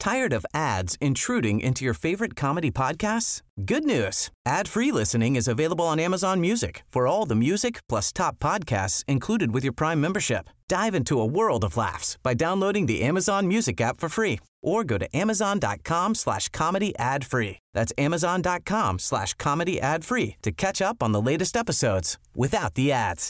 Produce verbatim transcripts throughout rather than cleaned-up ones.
Tired of ads intruding into your favorite comedy podcasts? Good news. Ad-free listening is available on Amazon Music for all the music plus top podcasts included with your Prime membership. Dive into a world of laughs by downloading the Amazon Music app for free or go to amazon.com slash comedy ad free. That's amazon.com slash comedy ad free to catch up on the latest episodes without the ads.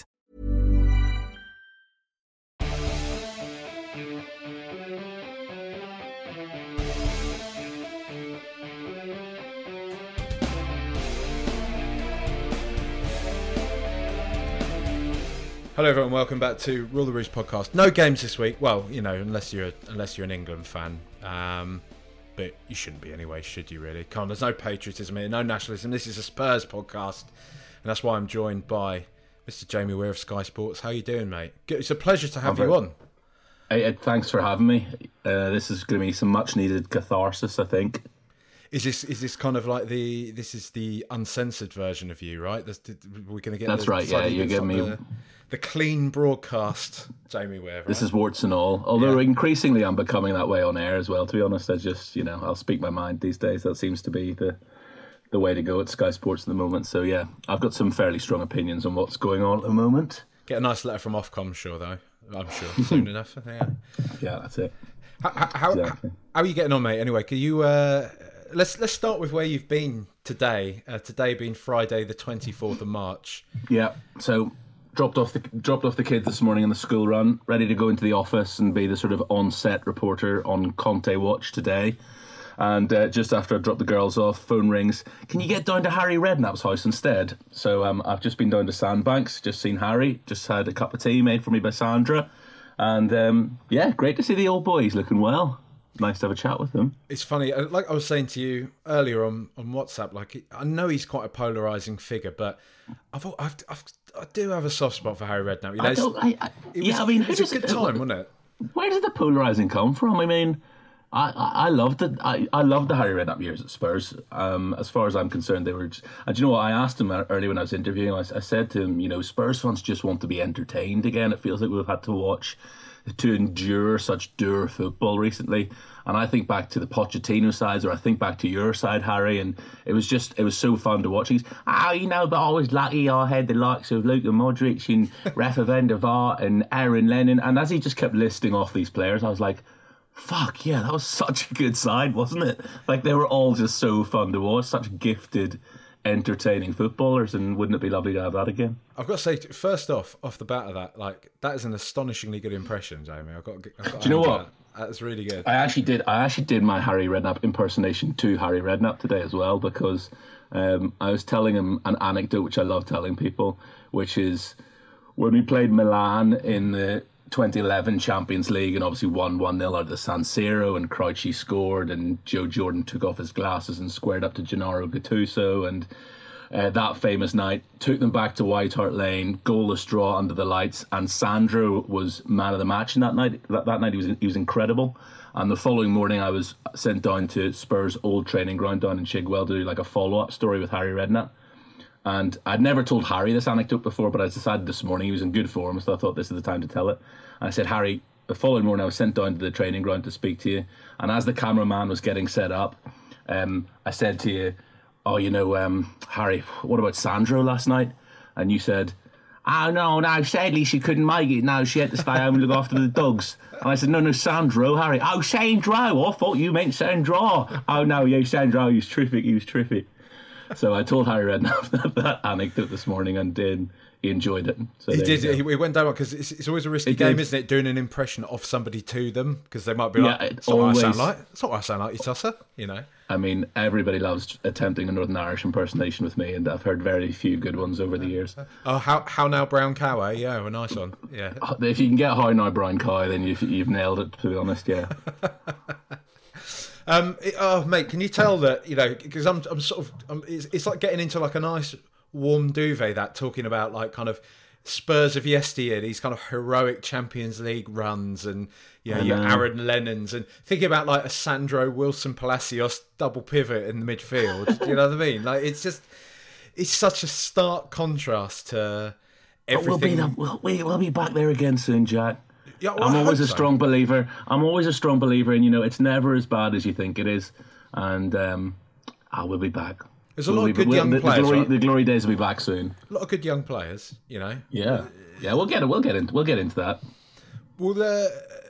Hello everyone, welcome back to Rule the Roost podcast. No games this week. Well, you know, unless you're a, unless you're an England fan, um, but you shouldn't be anyway, should you? Really? Come on, there's no patriotism here, no nationalism. This is a Spurs podcast, and that's why I'm joined by Mister Jamie Weir of Sky Sports. How you doing, mate? It's a pleasure to have I'm you very, on. Hey, Ed, thanks for having me. Uh, this is going to be some much needed catharsis, I think. Is this is this kind of like the this is the uncensored version of you, right? That's, we're going to get that's the, right. Yeah, you give me. The, The clean broadcast, Jamie Weir. Right? This is warts and all. Although yeah. increasingly I'm becoming that way on air as well, to be honest. I just, you know, I'll speak my mind these days. That seems to be the the way to go at Sky Sports at the moment. So yeah, I've got some fairly strong opinions on what's going on at the moment. Get a nice letter from Ofcom, sure, though. I'm sure, soon enough. Yeah, yeah, that's it. How, how, exactly. how are you getting on, mate? Anyway, can you... Uh, let's let's start with where you've been today. Uh, today being Friday the twenty-fourth of March. Yeah, so... Dropped off the dropped off the kids this morning on the school run, ready to go into the office and be the sort of on-set reporter on Conte Watch today. And uh, just after I dropped the girls off, phone rings. Can you get down to Harry Redknapp's house instead? So um, I've just been down to Sandbanks, just seen Harry, just had a cup of tea made for me by Sandra. And um, yeah, great to see the old boy. He's looking well. Nice to have a chat with him. It's funny, like I was saying to you earlier on, on WhatsApp, like I know he's quite a polarising figure, but I've, I've, I've I do have a soft spot for Harry Redknapp. You know, I don't, I, I, it was, yeah, I mean, it was a good time, wasn't it? Where did the polarising come from? I mean, I, I, I loved it. I, I loved the Harry Redknapp years at Spurs. Um, as far as I'm concerned, they were. Just, and you know what? I asked him earlier when I was interviewing. I, I said to him, you know, Spurs fans just want to be entertained again. It feels like we've had to watch to endure such dour football recently. And I think back to the Pochettino sides, or I think back to your side, Harry, and it was just, it was so fun to watch. He's, ah, oh, you know, but I was lucky I had the likes of Luka Modric and Rafa van der Vaart and Aaron Lennon. And as he just kept listing off these players, I was like, fuck, yeah, that was such a good side, wasn't it? Like, they were all just so fun to watch, such gifted, entertaining footballers, and wouldn't it be lovely to have that again? I've got to say, first off, off the bat of that, like, that is an astonishingly good impression, Jamie. I've got, I've got Do you know what? That. That's really good. I actually did. I actually did my Harry Redknapp impersonation to Harry Redknapp today as well, because um, I was telling him an anecdote which I love telling people, which is when we played Milan in the twenty eleven Champions League and obviously won one nil out of the San Siro, and Crouchy scored and Joe Jordan took off his glasses and squared up to Gennaro Gattuso, and Uh, that famous night, took them back to White Hart Lane, goalless draw under the lights, and Sandro was man of the match in that night. That, that night he was he was incredible. And the following morning I was sent down to Spurs' old training ground down in Chigwell to do like a follow-up story with Harry Redknapp. And I'd never told Harry this anecdote before, but I decided this morning he was in good form, so I thought this is the time to tell it. And I said, Harry, the following morning I was sent down to the training ground to speak to you, and as the cameraman was getting set up, um, I said to you, oh, you know, um, Harry, what about Sandro last night? And you said, oh, no, no, sadly she couldn't make it. No, she had to stay home and look after the dogs. And I said, no, no, Sandro, Harry. Oh, Sandro, I thought you meant Sandro. Oh, no, yeah, Sandro, he was terrific, he was terrific. So I told Harry Redknapp that, that anecdote this morning, and did. He enjoyed it. So he did. He went down because it's, it's always a risky it game, did. Isn't it? Doing an impression of somebody to them, because they might be like, yeah, "It's not always, what I sound like. It's not what I sound like, you tosser." You know. I mean, everybody loves attempting a Northern Irish impersonation with me, and I've heard very few good ones over the years. Oh, how how now, brown cow? Eh? Yeah, a nice one. Yeah. If you can get how now, brown cow, then you've you've nailed it. To be honest, yeah. um. It, oh, mate, can you tell that you know? Because I'm I'm sort of I'm, it's it's like getting into like a nice warm duvet, that talking about like kind of Spurs of yesteryear, these kind of heroic Champions League runs, and you know, your Aaron Lennons, and thinking about like a Sandro Wilson Palacios double pivot in the midfield. Do you know what I mean? Like, it's just, it's such a stark contrast to everything. But we'll be, the, we'll, we'll be back there again soon, Jack. Yeah, well, I'm I always hope a so. strong believer. I'm always a strong believer, and you know, it's never as bad as you think it is. And um, I will be back. There's a We'll lot of be- good we'll- young the, players, The glory, right? the glory days will be back soon. A lot of good young players, you know. Yeah, yeah. We'll get it. We'll get into. We'll get into that. Well, uh,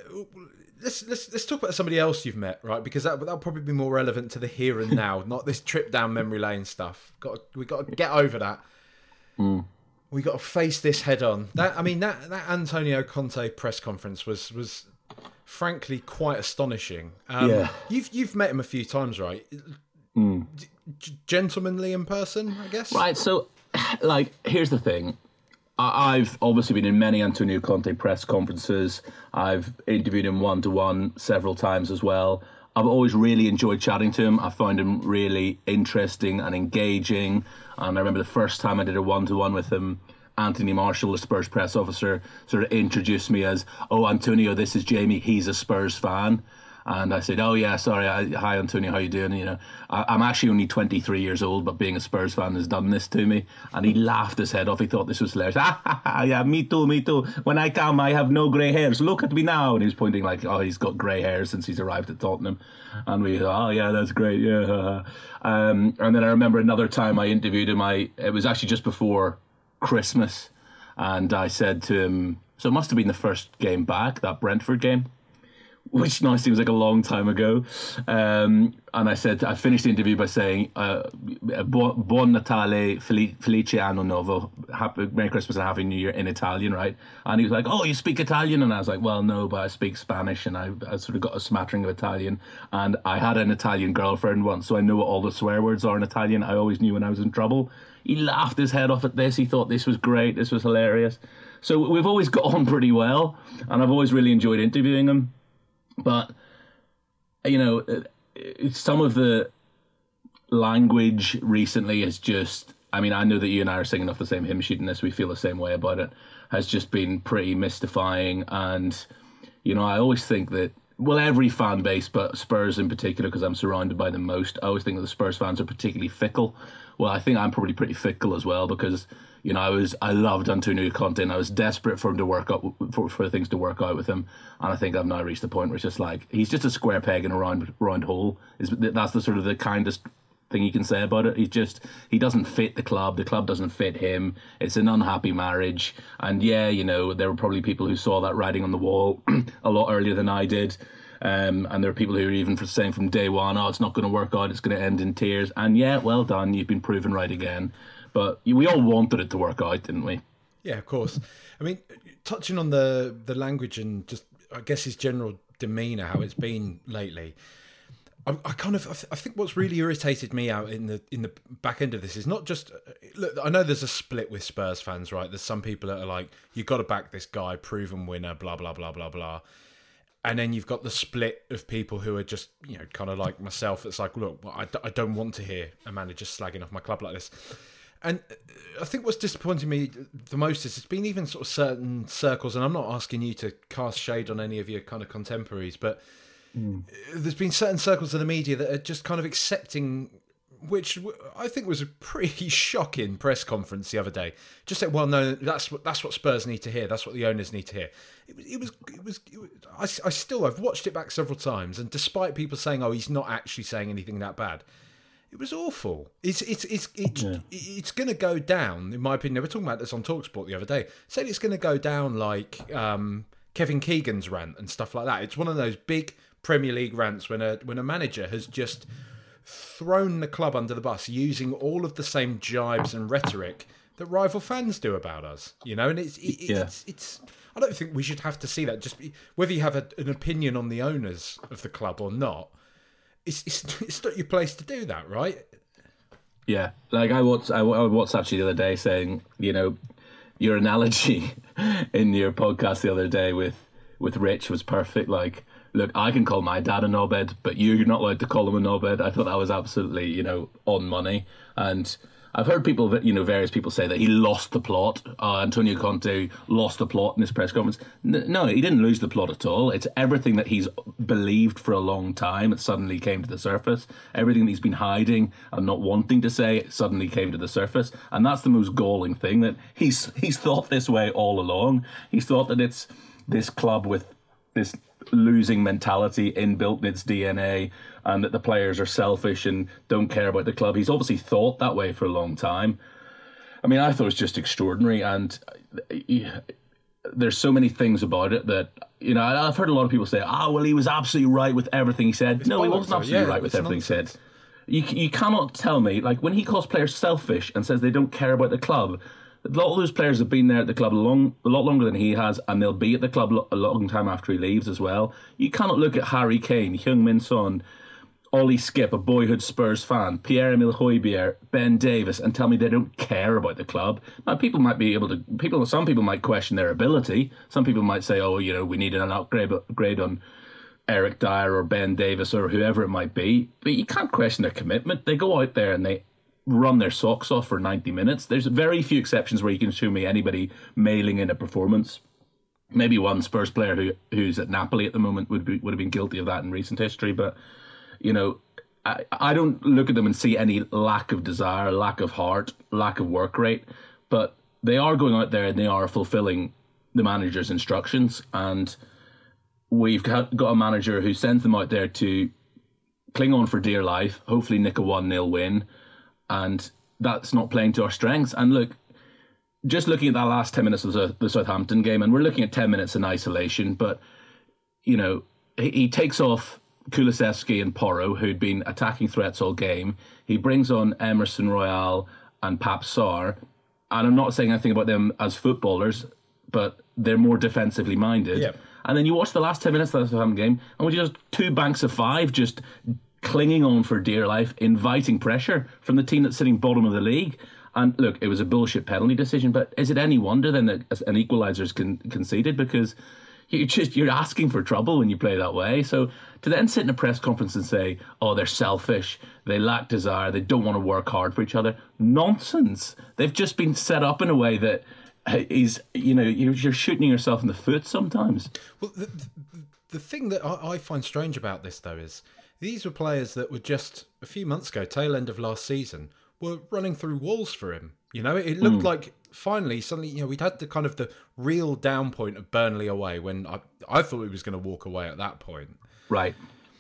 let's let's let's talk about somebody else you've met, right? Because that that'll probably be more relevant to the here and now, not this trip down memory lane stuff. Got we got to get over that. Mm. We got to face this head on. That I mean, that that Antonio Conte press conference was was frankly quite astonishing. Um, Yeah. You've you've met him a few times, right? Mm. G- gentlemanly in person, I guess. Right. So, like, here's the thing. I- I've obviously been in many Antonio Conte press conferences. I've interviewed him one to one several times as well. I've always really enjoyed chatting to him. I found him really interesting and engaging. And I remember the first time I did a one to one with him, Anthony Marshall, the Spurs press officer, sort of introduced me as, "Oh, Antonio, this is Jamie. He's a Spurs fan." And I said, "Oh yeah, sorry. I, hi, Antonio. How you doing?" You know, I, I'm actually only twenty-three years old, but being a Spurs fan has done this to me. And he laughed his head off. He thought this was hilarious. Ah, ha, ha, yeah, me too, me too. When I come, I have no grey hairs. Look at me now. And he was pointing like, "Oh, he's got grey hair since he's arrived at Tottenham." And we, "Oh yeah, that's great, yeah." Um, and then I remember another time I interviewed him. I it was actually just before Christmas, and I said to him, so it must have been the first game back, that Brentford game, which now seems like a long time ago. Um, and I said, I finished the interview by saying, uh, Buon buon Natale, Fel- Felice Anno Novo, happy, Merry Christmas and Happy New Year in Italian, right? And he was like, "Oh, you speak Italian?" And I was like, "Well, no, but I speak Spanish," and I, I sort of got a smattering of Italian. And I had an Italian girlfriend once, so I know what all the swear words are in Italian. I always knew when I was in trouble. He laughed his head off at this. He thought this was great. This was hilarious. So we've always got on pretty well, and I've always really enjoyed interviewing him. But, you know, some of the language recently is just, I mean, I know that you and I are singing off the same hymn sheet in this, we feel the same way about it, has just been pretty mystifying. And, you know, I always think that, well, every fan base, but Spurs in particular, because I'm surrounded by them most, I always think that the Spurs fans are particularly fickle. Well, I think I'm probably pretty fickle as well, because, you know, I was I loved Antonio Conte, and I was desperate for him to work out for, for things to work out with him. And I think I've now reached the point where it's just like, he's just a square peg in a round round hole. Is that's the sort of the kindest thing you can say about it. He's just he doesn't fit the club. The club doesn't fit him. It's an unhappy marriage. And yeah, you know, there were probably people who saw that writing on the wall a lot earlier than I did. Um, and there are people who are even for saying from day one, "Oh, it's not going to work out, it's going to end in tears." And yeah, well done, you've been proven right again. But we all wanted it to work out, didn't we? Yeah, of course. I mean, touching on the the language and just, I guess, his general demeanour, how it's been lately. I, I kind of, I, th- I think what's really irritated me out in the in the back end of this is not just, look, I know there's a split with Spurs fans, right? There's some people that are like, "You've got to back this guy, proven winner, blah blah blah blah blah." And then you've got the split of people who are just, you know, kind of like myself. It's like, look, I, d- I don't want to hear a manager slagging off my club like this. And I think what's disappointing me the most is it's been even sort of certain circles, and I'm not asking you to cast shade on any of your kind of contemporaries, but mm. there's been certain circles of the media that are just kind of accepting, which I think was a pretty shocking press conference the other day. Just said, "Well, no, that's what that's what Spurs need to hear. That's what the owners need to hear." It was, it was, it was. It was I, I still, I've watched it back several times, and despite people saying, "Oh, he's not actually saying anything that bad," it was awful. It's it's it's it's, yeah. it's going to go down, in my opinion. We were talking about this on TalkSport the other day. Saying it's going to go down like um, Kevin Keegan's rant and stuff like that. It's one of those big Premier League rants when a when a manager has just thrown the club under the bus using all of the same jibes and rhetoric that rival fans do about us, you know. And it's it, yeah. it's it's. I don't think we should have to see that. Just be, whether you have a, an opinion on the owners of the club or not, it's it's it's not your place to do that, right? Yeah, like I watched I, I WhatsApped you the other day saying, you know, your analogy in your podcast the other day with with Rich was perfect. Like, look, I can call my dad a knobhead, but you're not allowed to call him a knobhead. I thought that was absolutely, you know, on money. And I've heard people, that you know, various people say that he lost the plot. Uh, Antonio Conte lost the plot in his press conference. N- no, he didn't lose the plot at all. It's everything that he's believed for a long time. It suddenly came to the surface. Everything that he's been hiding and not wanting to say, it suddenly came to the surface. And that's the most galling thing, that he's he's thought this way all along. He's thought that it's this club with this losing mentality inbuilt in its D N A, and that the players are selfish and don't care about the club. He's obviously thought that way for a long time. I mean, I thought it was just extraordinary, and there's so many things about it that, you know, I've heard a lot of people say, oh, well, he was absolutely right with everything he said. It's no, he wasn't absolutely yeah, right with everything nonsense. he said. You, you cannot tell me, like, when he calls players selfish and says they don't care about the club, a lot of those players have been there at the club a, long, a lot longer than he has, and they'll be at the club a long time after he leaves as well. You cannot look at Harry Kane, Heung-min Son, Ollie Skip, a boyhood Spurs fan, Pierre-Emile Højbjerg, Ben Davis, and tell me they don't care about the club. Now, people might be able to, people, some people might question their ability. Some people might say, oh, you know, we need an upgrade upgrade on Eric Dyer or Ben Davis or whoever it might be. But you can't question their commitment. They go out there and they run their socks off for ninety minutes. There's very few exceptions where you can show me anybody mailing in a performance. Maybe one Spurs player who who's at Napoli at the moment would be, would have been guilty of that in recent history. But, you know, I, I don't look at them and see any lack of desire, lack of heart, lack of work rate. But they are going out there and they are fulfilling the manager's instructions. And we've got a manager who sends them out there to cling on for dear life, hopefully nick a one nil win. And that's not playing to our strengths. And look, just looking at that last ten minutes of the Southampton game, and we're looking at ten minutes in isolation, but, you know, he, he takes off Kulusevski and Porro, who'd been attacking threats all game. He brings on Emerson Royal and Pape Sarr. And I'm not saying anything about them as footballers, but they're more defensively minded. Yeah. And then you watch the last ten minutes of the Southampton game, and we just two banks of five just clinging on for dear life, inviting pressure from the team that's sitting bottom of the league. And look, it was a bullshit penalty decision, but is it any wonder then that an equaliser's con- conceded? Because you just you're asking for trouble when you play that way. So to then sit in a press conference and say, oh, they're selfish, they lack desire, they don't want to work hard for each other, nonsense. They've just been set up in a way that is, you know, you're, you're shooting yourself in the foot sometimes. Well, the, the, the thing that I, I find strange about this, though, is these were players that were just a few months ago, tail end of last season, were running through walls for him. You know, it, it looked mm. like finally suddenly, you know, we'd had the kind of the real down point of Burnley away when I, I thought he was going to walk away at that point. Right.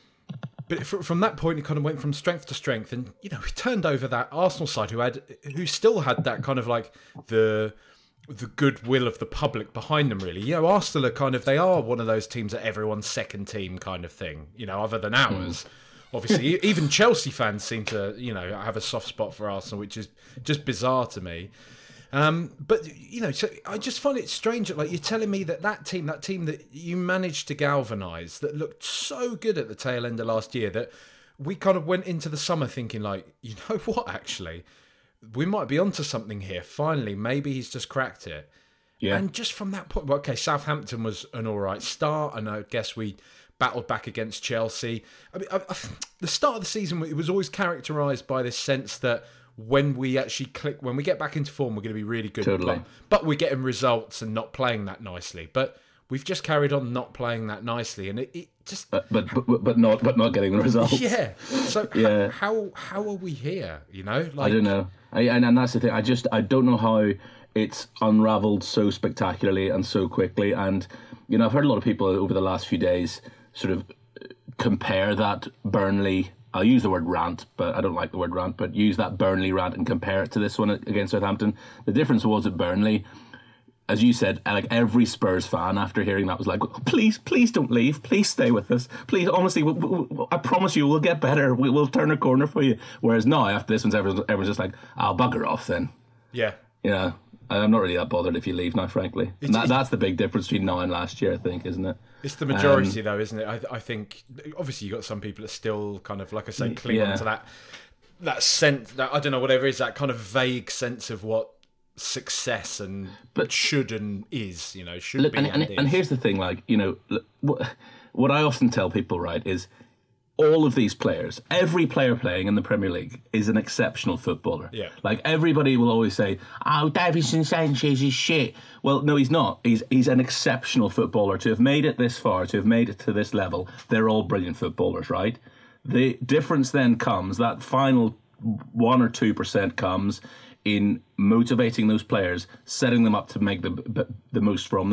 But from that point, it kind of went from strength to strength, and you know, we turned over that Arsenal side who had, who still had that kind of like the. the goodwill of the public behind them, really. You know, Arsenal are kind of, they are one of those teams that everyone's second team kind of thing, you know, other than ours. Mm. Obviously, even Chelsea fans seem to, you know, have a soft spot for Arsenal, which is just bizarre to me. Um, but, you know, so I just find it strange that, like, you're telling me that that team, that team that you managed to galvanise, that looked so good at the tail end of last year, that we kind of went into the summer thinking, like, you know what, actually, we might be onto something here. Finally, maybe he's just cracked it. Yeah. And just from that point, well, okay, Southampton was an all right start, and I guess we battled back against Chelsea. I mean, I, I, the start of the season, it was always characterised by this sense that when we actually click, when we get back into form, we're going to be really good. Totally. But, but we're getting results and not playing that nicely. But we've just carried on not playing that nicely, and it, it just but, but but but not but not getting the results. Yeah. So yeah. how how are we here? You know, like, I don't know. I, and and that's the thing. I just I don't know how it's unravelled so spectacularly and so quickly. And you know, I've heard a lot of people over the last few days sort of compare that Burnley. I'll use the word rant, but I don't like the word rant. But use that Burnley rant and compare it to this one against Southampton. The difference was at Burnley, as you said, like every Spurs fan after hearing that was like, please, please don't leave. Please stay with us. Please, honestly, we, we, I promise you we'll get better. We, we'll turn a corner for you. Whereas now, after this one's, everyone's, everyone's just like, I'll bugger off then. Yeah. You know, I'm not really that bothered if you leave now, frankly. And that, that's the big difference between now and last year, I think, isn't it? It's the majority, um, though, isn't it? I, I think, obviously, you've got some people that still kind of, like I say, cling yeah. on to that, that sense, that, I don't know, whatever it is, that kind of vague sense of what success and but should and is, you know, should look, be and, and, and, is. And here's the thing, like, you know, look, what, what I often tell people, right, is all of these players, every player playing in the Premier League is an exceptional footballer. Yeah. Like, everybody will always say, oh, Davinson Sanchez is shit. Well, no, he's not. He's he's an exceptional footballer. To have made it this far, to have made it to this level, they're all brilliant footballers, right? The difference then comes, that final one or two percent comes in motivating those players, setting them up to make the the most from them,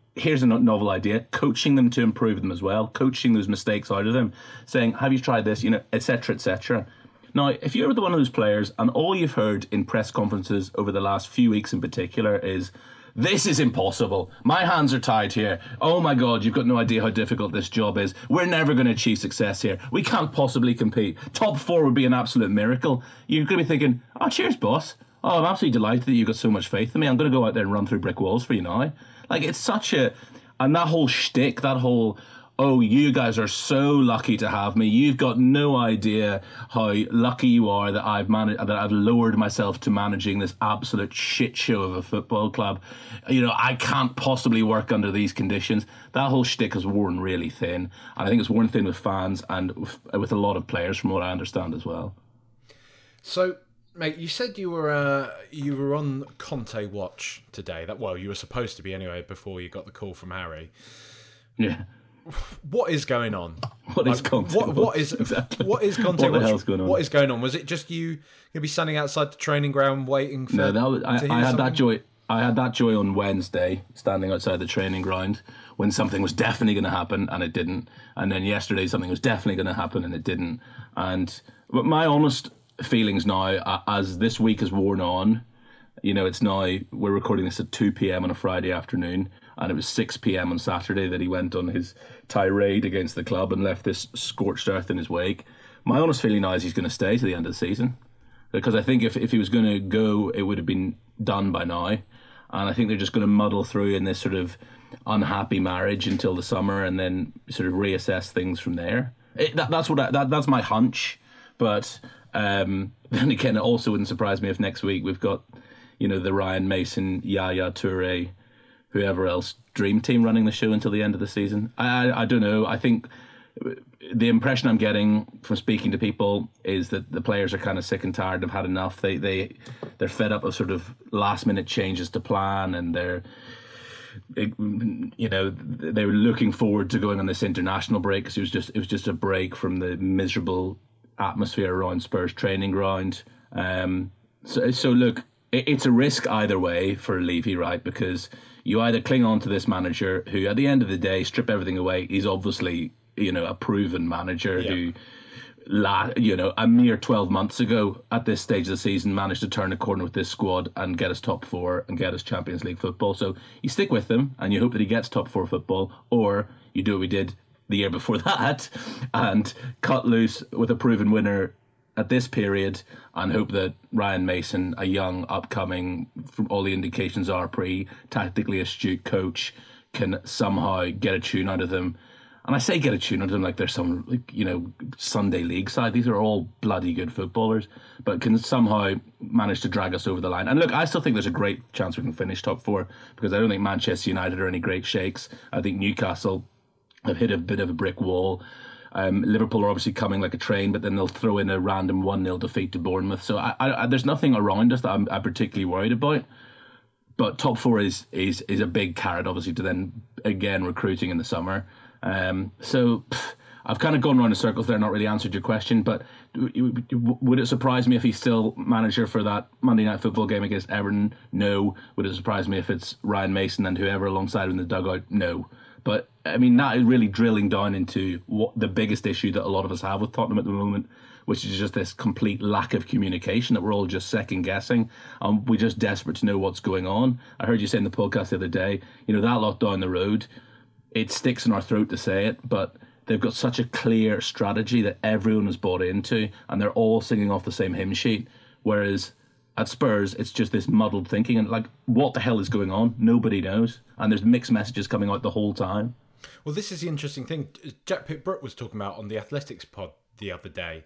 here's a novel idea, coaching them to improve them as well, coaching those mistakes out of them, saying, have you tried this, you know, et cetera, et cetera. Now, if you're one of those players and all you've heard in press conferences over the last few weeks in particular is, this is impossible. My hands are tied here. Oh my God, you've got no idea how difficult this job is. We're never going to achieve success here. We can't possibly compete. Top four would be an absolute miracle. You're going to be thinking, oh, cheers, boss. Oh, I'm absolutely delighted that you've got so much faith in me. I'm going to go out there and run through brick walls for you now. Like, it's such a... And that whole shtick, that whole... oh, you guys are so lucky to have me. You've got no idea how lucky you are that I've managed, that I've lowered myself to managing this absolute shit show of a football club. You know, I can't possibly work under these conditions. That whole shtick has worn really thin. And I think it's worn thin with fans and with, with a lot of players, from what I understand as well. So, mate, you said you were uh, you were on Conte watch today. That well, you were supposed to be anyway before you got the call from Harry. Yeah. What is going on? What like, is Conte? What, what is exactly. what is Conte? What the watch? hell's going on? What is going on? Was it just you going to be standing outside the training ground waiting for? No, that was, I, I had something? that joy. I had that joy on Wednesday, standing outside the training ground when something was definitely going to happen and it didn't. And then yesterday, something was definitely going to happen and it didn't. And but my honest feelings now, as this week has worn on, you know, it's now, we're recording this at two p.m. on a Friday afternoon, and it was six p.m. on Saturday that he went on his tirade against the club and left this scorched earth in his wake. My honest feeling now is he's going to stay to the end of the season, because I think if, if he was going to go, it would have been done by now. And I think they're just going to muddle through in this sort of unhappy marriage until the summer and then sort of reassess things from there. It, that, that's what I, that, that's my hunch. But um, then again, it also wouldn't surprise me if next week we've got, you know, the Ryan Mason, Yaya Toure, whoever else, dream team running the show until the end of the season. I, I, I don't know. I think the impression I'm getting from speaking to people is that the players are kind of sick and tired, have had enough. They they they're fed up of sort of last minute changes to plan, and they're, you know, they were looking forward to going on this international break because it was just it was just a break from the miserable atmosphere around Spurs training ground. Um, so so look, it, it's a risk either way for Levy, right? Because you either cling on to this manager who, at the end of the day, strip everything away. He's obviously, you know, a proven manager yeah. who, la, you know, a mere twelve months ago at this stage of the season managed to turn a corner with this squad and get us top four and get us Champions League football. So you stick with him and you hope that he gets top four football, or you do what we did the year before that and cut loose with a proven winner at this period and hope that Ryan Mason, a young, upcoming, from all the indications are pre-tactically astute coach, can somehow get a tune out of them. And I say get a tune out of them like they're some, like, you know, Sunday league side. These are all bloody good footballers, but can somehow manage to drag us over the line. And look, I still think there's a great chance we can finish top four, because I don't think Manchester United are any great shakes. I think Newcastle have hit a bit of a brick wall. Um, Liverpool are obviously coming like a train, but then they'll throw in a random one nil defeat to Bournemouth. So I, I, there's nothing around us that I'm, I'm particularly worried about. But top four is, is is a big carrot, obviously, to then again recruiting in the summer. Um, so pff, I've kind of gone around in circles there, not really answered your question. But would it surprise me if he's still manager for that Monday Night Football game against Everton? No. Would it surprise me if it's Ryan Mason and whoever alongside him in the dugout? No. But, I mean, that is really drilling down into what the biggest issue that a lot of us have with Tottenham at the moment, which is just this complete lack of communication, that we're all just second-guessing, and we're just desperate to know what's going on. I heard you say in the podcast the other day, you know, that lot down the road, it sticks in our throat to say it, but they've got such a clear strategy that everyone has bought into, and they're all singing off the same hymn sheet, whereas at Spurs, it's just this muddled thinking, and like, what the hell is going on? Nobody knows, and there's mixed messages coming out the whole time. Well, this is the interesting thing. Jack Pitt-Brooke was talking about on the Athletics pod the other day.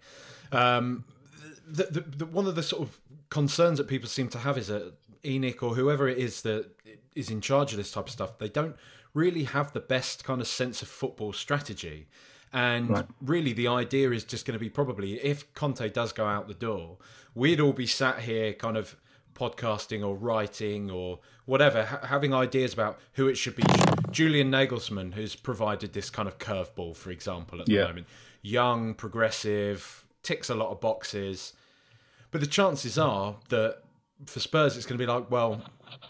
Um, the, the, the, one of the sort of concerns that people seem to have is that ENIC or whoever it is that is in charge of this type of stuff, they don't really have the best kind of sense of football strategy. And right. really the idea is just going to be probably, if Conte does go out the door, we'd all be sat here kind of podcasting or writing or whatever, ha- having ideas about who it should be. Julian Nagelsmann, who's provided this kind of curveball, for example, at the yeah. moment. Young, progressive, ticks a lot of boxes. But the chances are that for Spurs, it's going to be like, well,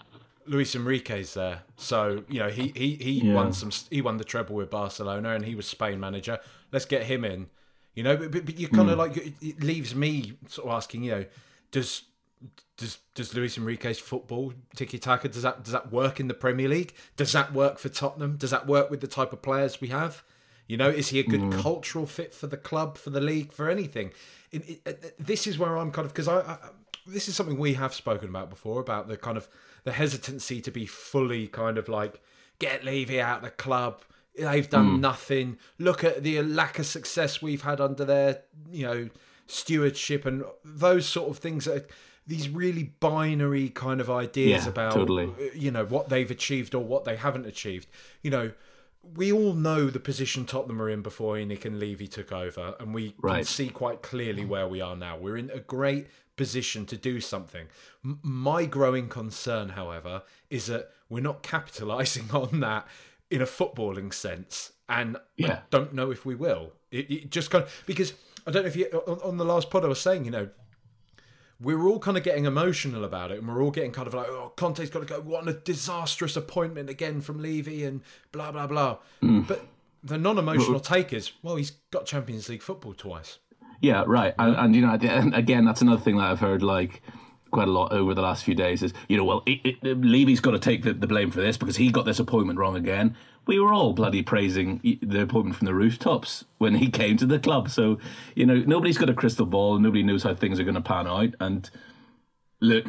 Luis Enrique's there, so you know he he he Yeah. won some he won the treble with Barcelona, and he was Spain manager. Let's get him in, you know. But but, but you kind of Mm. like it, it leaves me sort of asking, you know, does does does Luis Enrique's football tiki taka does that does that work in the Premier League? Does that work for Tottenham? Does that work with the type of players we have? You know, is he a good Mm. cultural fit for the club, for the league, for anything? It, it, it, this is where I'm kind of because I, I this is something we have spoken about before about the kind of the hesitancy to be fully kind of like get Levy out of the club. They've done Mm. nothing. Look at the lack of success we've had under their, you know, stewardship and those sort of things. That are, these really binary kind of ideas Yeah, about, totally. you know, what they've achieved or what they haven't achieved. You know, we all know the position Tottenham are in before Enoch and Levy took over, and we can Right. see quite clearly where we are now. We're in a great position to do something. M- my growing concern, however, is that we're not capitalising on that in a footballing sense, and Yeah. I don't know if we will. It, it just kind of because I don't know if you on, on the last pod I was saying, you know, we're all kind of getting emotional about it, and we're all getting kind of like, oh, Conte's got to go. What a disastrous appointment again from Levy, and blah blah blah. Mm. But the non-emotional take is, well, he's got Champions League football twice. Yeah, right. And, and you know, and again, that's another thing that I've heard like quite a lot over the last few days is, you know, well, it, it, Levy's got to take the, the blame for this because he got this appointment wrong again. We were all bloody praising the appointment from the rooftops when he came to the club. So, you know, nobody's got a crystal ball and nobody knows how things are going to pan out. And look,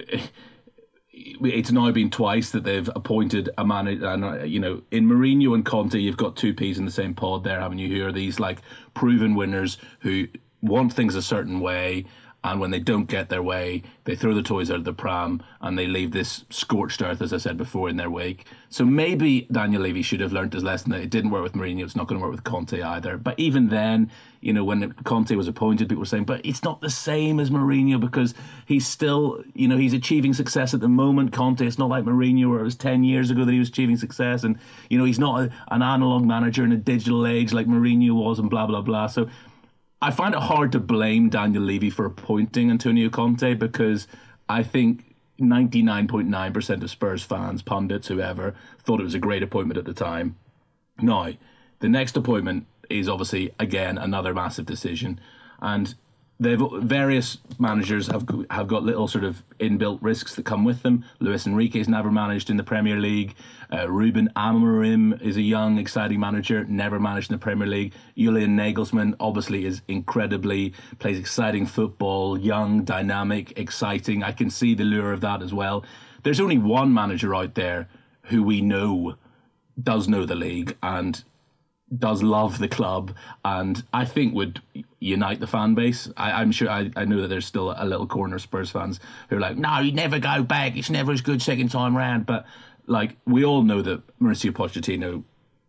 it's now been twice that they've appointed a manager. And, you know, in Mourinho and Conte, you've got two peas in the same pod there, haven't you? Who are these, like, proven winners who want things a certain way, and when they don't get their way, they throw the toys out of the pram and they leave this scorched earth, as I said before, in their wake. So maybe Daniel Levy should have learnt his lesson that it didn't work with Mourinho, it's not going to work with Conte either. But even then, you know, when Conte was appointed, people were saying, but it's not the same as Mourinho because he's still, you know, he's achieving success at the moment. Conte, it's not like Mourinho where it was ten years ago that he was achieving success. And, you know, he's not a, an analog manager in a digital age like Mourinho was and blah, blah, blah. So I find it hard to blame Daniel Levy for appointing Antonio Conte because I think ninety-nine point nine percent of Spurs fans, pundits, whoever, thought it was a great appointment at the time. Now, the next appointment is obviously, again, another massive decision. And they've various managers have have got little sort of inbuilt risks that come with them. Luis Enrique's never managed in the Premier League. Uh, Ruben Amorim is a young, exciting manager, never managed in the Premier League. Julian Nagelsmann obviously is incredibly, plays exciting football, young, dynamic, exciting. I can see the lure of that as well. There's only one manager out there who we know does know the league and does love the club, and I think would unite the fan base. I, I'm sure, I, I know that there's still a little corner of Spurs fans who are like, no, you never go back, it's never as good second time round. But like, we all know that Mauricio Pochettino,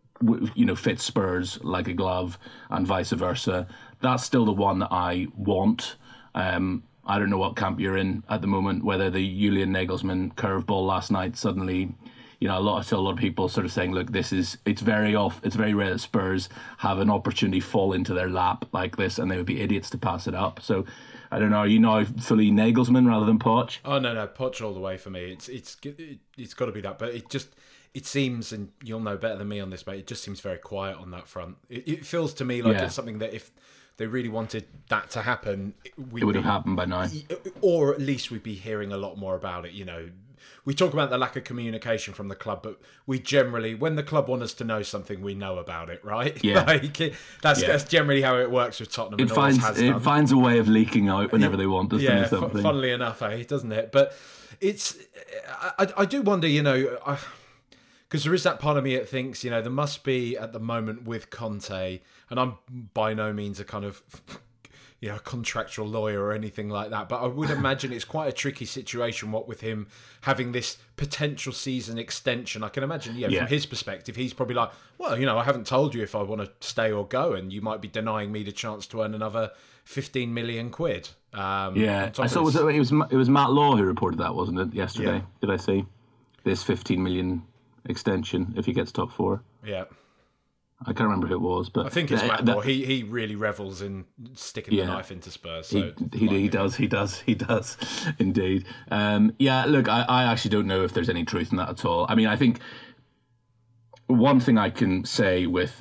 you know, fits Spurs like a glove and vice versa. That's still the one that I want. Um, I don't know what camp you're in at the moment, whether the Julian Nagelsmann curveball last night suddenly, you know, a lot, I saw a lot of people sort of saying, look, this is, it's very off, it's very rare that Spurs have an opportunity fall into their lap like this and they would be idiots to pass it up. So, I don't know, are you now fully Nagelsmann rather than Poch? Oh, no, no, Poch all the way for me. It's it's it's got to be that. But it just, it seems, and you'll know better than me on this, mate, it just seems very quiet on that front. It, it feels to me like Yeah. it's something that if they really wanted that to happen, It would have happened by now. or at least we'd be hearing a lot more about it, you know. We talk about the lack of communication from the club, but we generally, when the club want us to know something, we know about it, right? Yeah. like, that's, Yeah. that's generally how it works with Tottenham. It and always finds has it done. finds a way of leaking out whenever they want us to Yeah, know f- something. funnily enough, eh, doesn't it? But it's, I, I, I do wonder, you know, because there is that part of me that thinks, you know, there must be at the moment with Conte, and I'm by no means a kind of, you know, contractual lawyer or anything like that, but I would imagine it's quite a tricky situation, what with him having this potential season extension. I can imagine, yeah, Yeah. from his perspective, he's probably like, well, you know, I haven't told you if I want to stay or go, and you might be denying me the chance to earn another fifteen million quid. Um, Yeah, on top I of saw it was, this. it was it was Matt Law who reported that, wasn't it, yesterday? Yeah. Did I see this fifteen million extension if he gets top four? Yeah. I can't remember who it was, but I think it's uh, Matt that, Moore. He he really revels in sticking yeah, the knife into Spurs. So he he, he does, he does, he does, indeed. Um, yeah, look, I, I actually don't know if there's any truth in that at all. I mean, I think one thing I can say with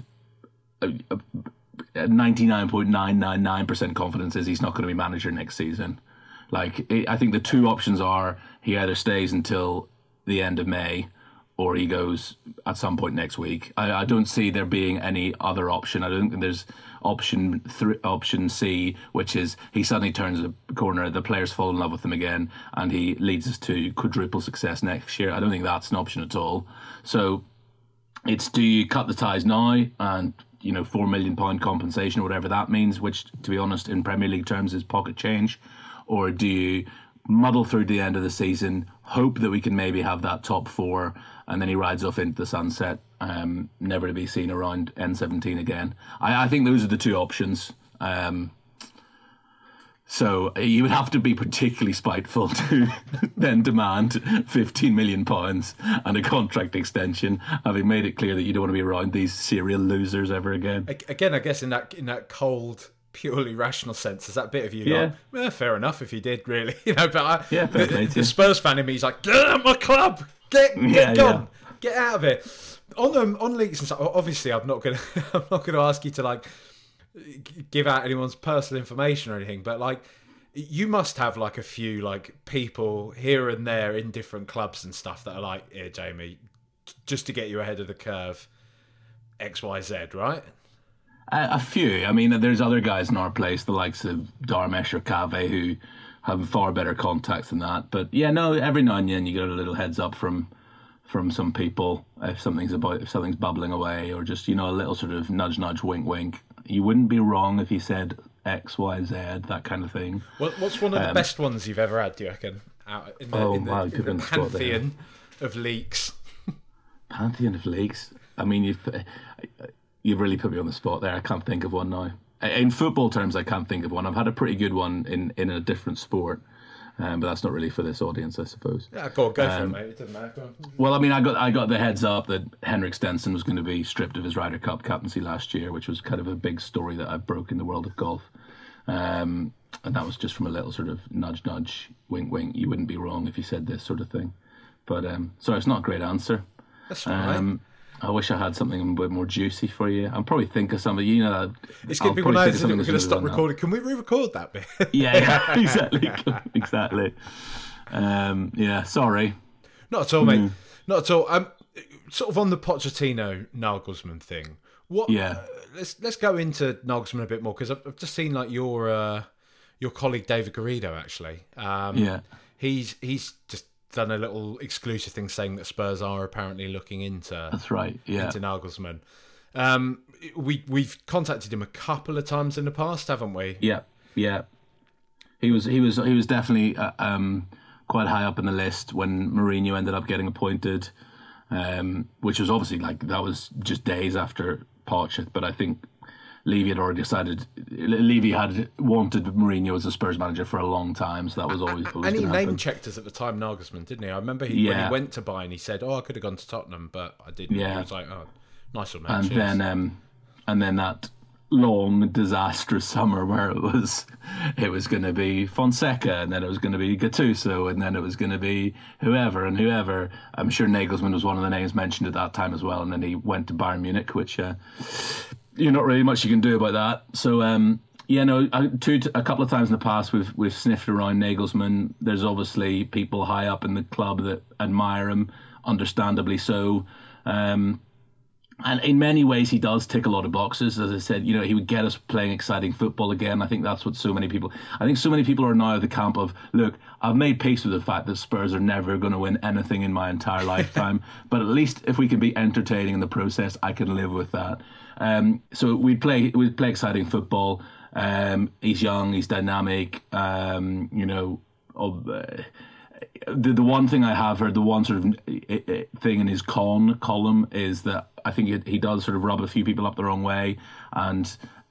ninety-nine point nine nine nine percent confidence is he's not going to be manager next season. Like, I think the two options are he either stays until the end of May, or he goes at some point next week. I, I don't see there being any other option. I don't think there's option th- option C, which is he suddenly turns a corner, the players fall in love with him again, and he leads us to quadruple success next year. I don't think that's an option at all. So it's, do you cut the ties now and, you know, four million pound compensation or whatever that means, which, to be honest, in Premier League terms is pocket change, or do you muddle through the end of the season, hope that we can maybe have that top four, and then he rides off into the sunset, um, never to be seen around N seventeen again? I, I think those are the two options. Um, so you would have to be particularly spiteful to then demand fifteen million pounds and a contract extension, having made it clear that you don't want to be around these serial losers ever again. Again, I guess in that in that cold, purely rational sense, there's that bit of you Yeah. like, well, fair enough if you did, really. You know, but I, Yeah, fair the, play to the you. Spurs fan in me is like, get out of my club! Get, get Yeah, gone! yeah. Get out of it. On um, on leaks and stuff, obviously I'm not gonna I'm not gonna ask you to like g- give out anyone's personal information or anything, but like you must have like a few like people here and there in different clubs and stuff that are like, here, Jamie, just to get you ahead of the curve, X, Y, Z, right? A, a few. I mean, there's other guys in our place, the likes of Darmesh or Cave, who have far better contacts than that. But yeah, no, every now and then you get a little heads up from from some people if something's about if something's bubbling away, or just, you know, a little sort of nudge, nudge, wink, wink. You wouldn't be wrong if you said X, Y, Z, that kind of thing. What, what's one of the Um, best ones you've ever had, do you reckon? Out in the, Oh, in the, wow, in put me the on the spot there. pantheon of leaks. Pantheon of leaks. I mean, you've you've really put me on the spot there. I can't think of one now. In football terms, I can't think of one. I've had a pretty good one in, in a different sport, um, but that's not really for this audience, I suppose. Yeah, go on, go Um, for it, mate. It doesn't matter. Go on. Well, I mean, I got I got the heads up that Henrik Stenson was going to be stripped of his Ryder Cup captaincy last year, which was kind of a big story that I broke in the world of golf. Um, and that was just from a little sort of nudge, nudge, wink, wink. You wouldn't be wrong if you said this sort of thing. But um, sorry, it's not a great answer. That's all right. Um, I wish I had something a bit more juicy for you. I'll probably think of something. You know, It's I'll going to be probably one think of of those that something we're as going to soon as stop I know. recording. Can we re-record that bit? Yeah, yeah, exactly, exactly. Um, yeah, sorry. Not at all, mate. Not at all. Um, sort of on the Pochettino Nagelsmann thing. What? Yeah. Uh, let's let's go into Nagelsmann a bit more, because I've, I've just seen like your uh, your colleague David Garrido actually. Um, Yeah. He's he's just done a little exclusive thing saying that Spurs are apparently looking into That's right. Yeah. into Nagelsmann. Um, we we've contacted him a couple of times in the past, haven't we? Yeah, yeah. He was he was he was definitely uh, um, quite high up in the list when Mourinho ended up getting appointed, um, which was obviously like that was just days after Poch. But I think Levy had already decided. Levy had wanted Mourinho as a Spurs manager for a long time, so that was always, always And he going to happen. name checked us at the time, Nagelsmann, didn't he? I remember he, when Yeah. he went to Bayern, he said, "Oh, I could have gone to Tottenham, but I didn't." Yeah. He was like, "Oh, nice one, mate." and cheers." then um, and then that long disastrous summer where it was it was going to be Fonseca, and then it was going to be Gattuso, and then it was going to be whoever and whoever. I'm sure Nagelsmann was one of the names mentioned at that time as well, and then he went to Bayern Munich, which uh, you're not really much you can do about that. So um, yeah, no, I- two, a couple of times in the past we've we've sniffed around Nagelsmann. There's obviously people high up in the club that admire him, understandably so. Um, And in many ways, he does tick a lot of boxes. As I said, you know, he would get us playing exciting football again. I think that's what so many people... I think so many people are now at the camp of, look, I've made peace with the fact that Spurs are never going to win anything in my entire lifetime. But at least if we can be entertaining in the process, I can live with that. Um, so we'd play, we'd play exciting football. Um, he's young, he's dynamic, um, you know... Of, uh, The the one thing I have heard, the one sort of thing in his con column is that I think he, he does sort of rub a few people up the wrong way, and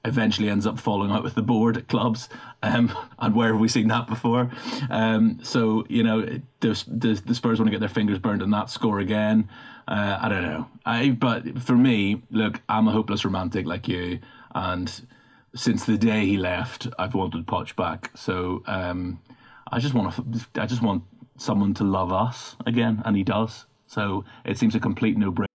eventually ends up falling out with the board at clubs. Um, and where have we seen that before? Um, so, you know, does, does the Spurs want to get their fingers burned in that score again? Uh, I don't know. I But for me, look, I'm a hopeless romantic like you. And since the day he left, I've wanted Poch back. So um, I just want to, I just want someone to love us again, and he does. So it seems a complete no-brainer.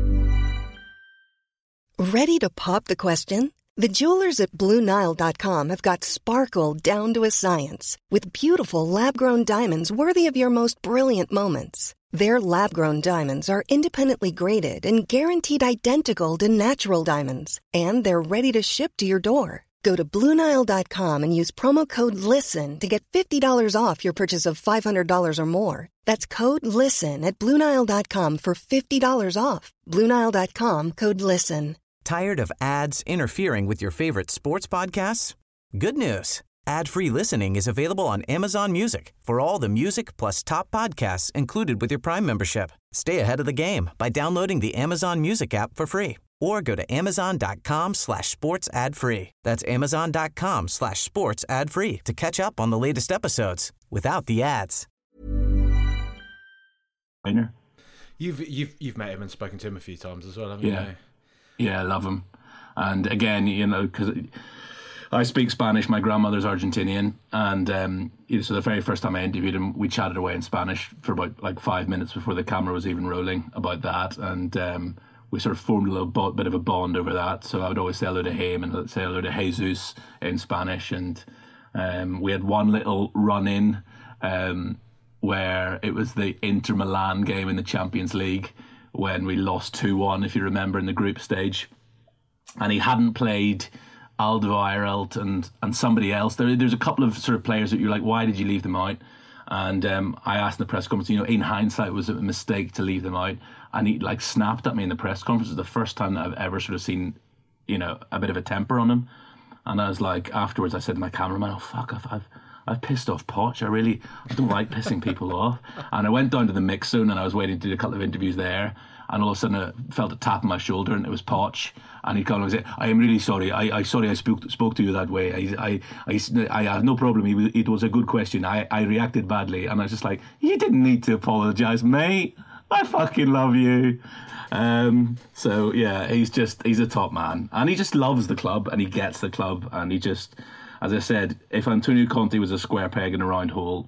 Ready to pop the question? The jewelers at Blue Nile dot com have got sparkle down to a science with beautiful lab-grown diamonds worthy of your most brilliant moments. Their lab-grown diamonds are independently graded and guaranteed identical to natural diamonds, and they're ready to ship to your door. Go to Blue Nile dot com and use promo code LISTEN to get fifty dollars off your purchase of five hundred dollars or more. That's code LISTEN at Blue Nile dot com for fifty dollars off. Blue Nile dot com, code LISTEN. Tired of ads interfering with your favorite sports podcasts? Good news. Ad-free listening is available on Amazon Music for all the music plus top podcasts included with your Prime membership. Stay ahead of the game by downloading the Amazon Music app for free or go to amazon.com slash sports ad free. That's amazon.com slash sports ad free to catch up on the latest episodes without the ads. You've you've you've met him and spoken to him a few times as well, haven't yeah. you? Yeah, I love him. And again, you know, because I speak Spanish, my grandmother's Argentinian, and um, you know, so the very first time I interviewed him, we chatted away in Spanish for about like five minutes before the camera was even rolling about that, and um, we sort of formed a little bo- bit of a bond over that. So I would always say hello to him and say hello to Jesus in Spanish, and um, we had one little run-in um, where it was the Inter Milan game in the Champions League, when we lost two one, if you remember, in the group stage. And he hadn't played Alderweireld and, and somebody else. There, there's a couple of sort of players that you're like, why did you leave them out? And um, I asked in the press conference, you know, in hindsight, was it a mistake to leave them out? And he like snapped at me in the press conference. It was the first time that I've ever sort of seen, you know, a bit of a temper on him. And I was like, afterwards, I said to my cameraman, oh, fuck, I've... I've I've pissed off Poch. I really, I don't like pissing people off. And I went down to the mix zone and I was waiting to do a couple of interviews there. And all of a sudden I felt a tap on my shoulder and it was Poch. And he came and said, I am really sorry. I, I sorry I spoke spoke to you that way. I I, I, I have no problem. It was, it was a good question. I, I reacted badly. And I was just like, you didn't need to apologise, mate. I fucking love you. Um, so, yeah, he's just, he's a top man. And he just loves the club and he gets the club. And he just... As I said, if Antonio Conte was a square peg in a round hole,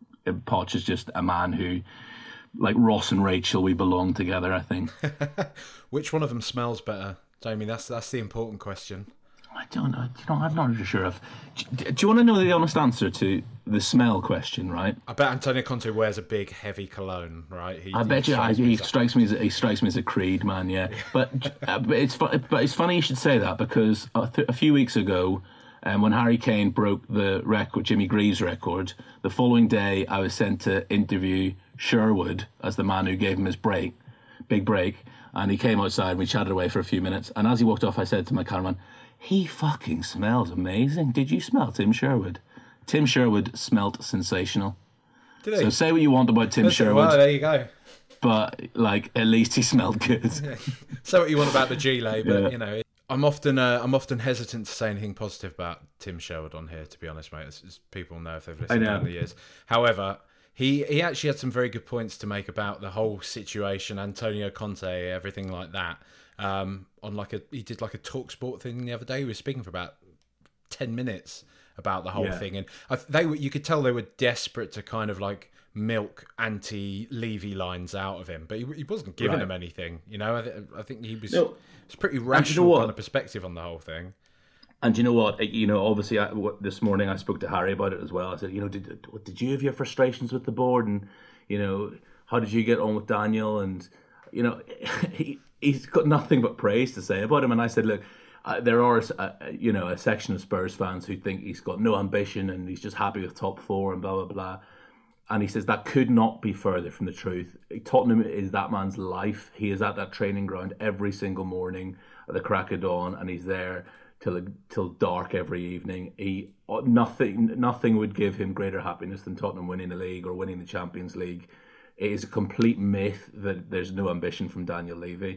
Poch is just a man who, like Ross and Rachel, we belong together, I think. Which one of them smells better, Jamie? That's that's the important question. I don't know. You know, I'm not really sure if... Do, do you want to know the honest answer to the smell question, right? I bet Antonio Conte wears a big, heavy cologne, right? He, I bet you I, he strikes me as a, he strikes me as a Creed man, yeah. But uh, but it's but it's funny you should say that, because a, th- a few weeks ago, And um, when Harry Kane broke the record, Jimmy Greaves' record, the following day I was sent to interview Sherwood as the man who gave him his break, big break. And he came outside and we chatted away for a few minutes. And as he walked off, I said to my cameraman, he fucking smells amazing. Did you smell Tim Sherwood? Tim Sherwood smelt sensational. Did he? So say what you want about Tim Listen, Sherwood. well, there you go. But, like, at least he smelled good. Say what you want about the Gile, but, Yeah. you know... I'm often uh, I'm often hesitant to say anything positive about Tim Sherwood on here, to be honest, mate. As, as people know if they've listened down the years. However, he, he actually had some very good points to make about the whole situation, Antonio Conte, everything like that. Um, on like a he did like a talk sport thing the other day. He was speaking for about ten minutes about the whole Yeah. thing, and I, they were, you could tell they were desperate to kind of like milk anti-Levy lines out of him, but he, he wasn't giving Right. them anything. You know, I, th- I think he was. No. It's pretty you know rational what? kind of perspective on the whole thing. And you know what? You know, obviously, I, what, this morning I spoke to Harry about it as well. I said, you know, did did you have your frustrations with the board, and you know, how did you get on with Daniel? And you know, he he's got nothing but praise to say about him. And I said, look, uh, there are a, you know a section of Spurs fans who think he's got no ambition and he's just happy with top four and blah blah blah. And he says that could not be further from the truth. Tottenham is that man's life. He is at that training ground every single morning at the crack of dawn, and he's there till till dark every evening. He nothing nothing would give him greater happiness than Tottenham winning the league or winning the Champions League. It is a complete myth that there's no ambition from Daniel Levy.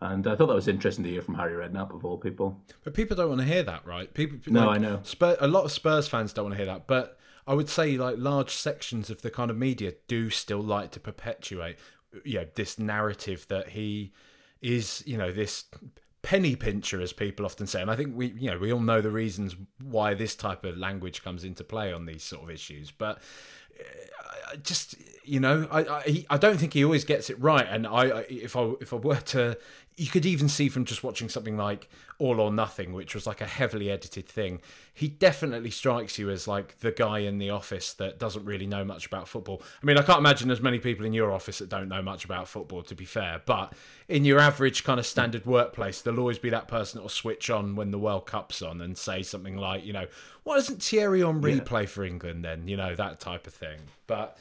And I thought that was interesting to hear from Harry Redknapp, of all people. But people don't want to hear that, right? People, no, like, I know. Spurs, a lot of Spurs fans don't want to hear that. But I would say like large sections of the kind of media do still like to perpetuate, you know, this narrative that he is, you know, this penny pincher, as people often say. And I think we, you know, we all know the reasons why this type of language comes into play on these sort of issues. But I just, you know, I, I I don't think he always gets it right. And I, I if I if I were to, you could even see from just watching something like All or Nothing, which was like a heavily edited thing, he definitely strikes you as like the guy in the office that doesn't really know much about football. I mean, I can't imagine there's many people in your office that don't know much about football, to be fair. But in your average kind of standard workplace, there'll always be that person that will switch on when the World Cup's on and say something like, you know, why doesn't Thierry Henry yeah. play for England then? You know, that type of thing. But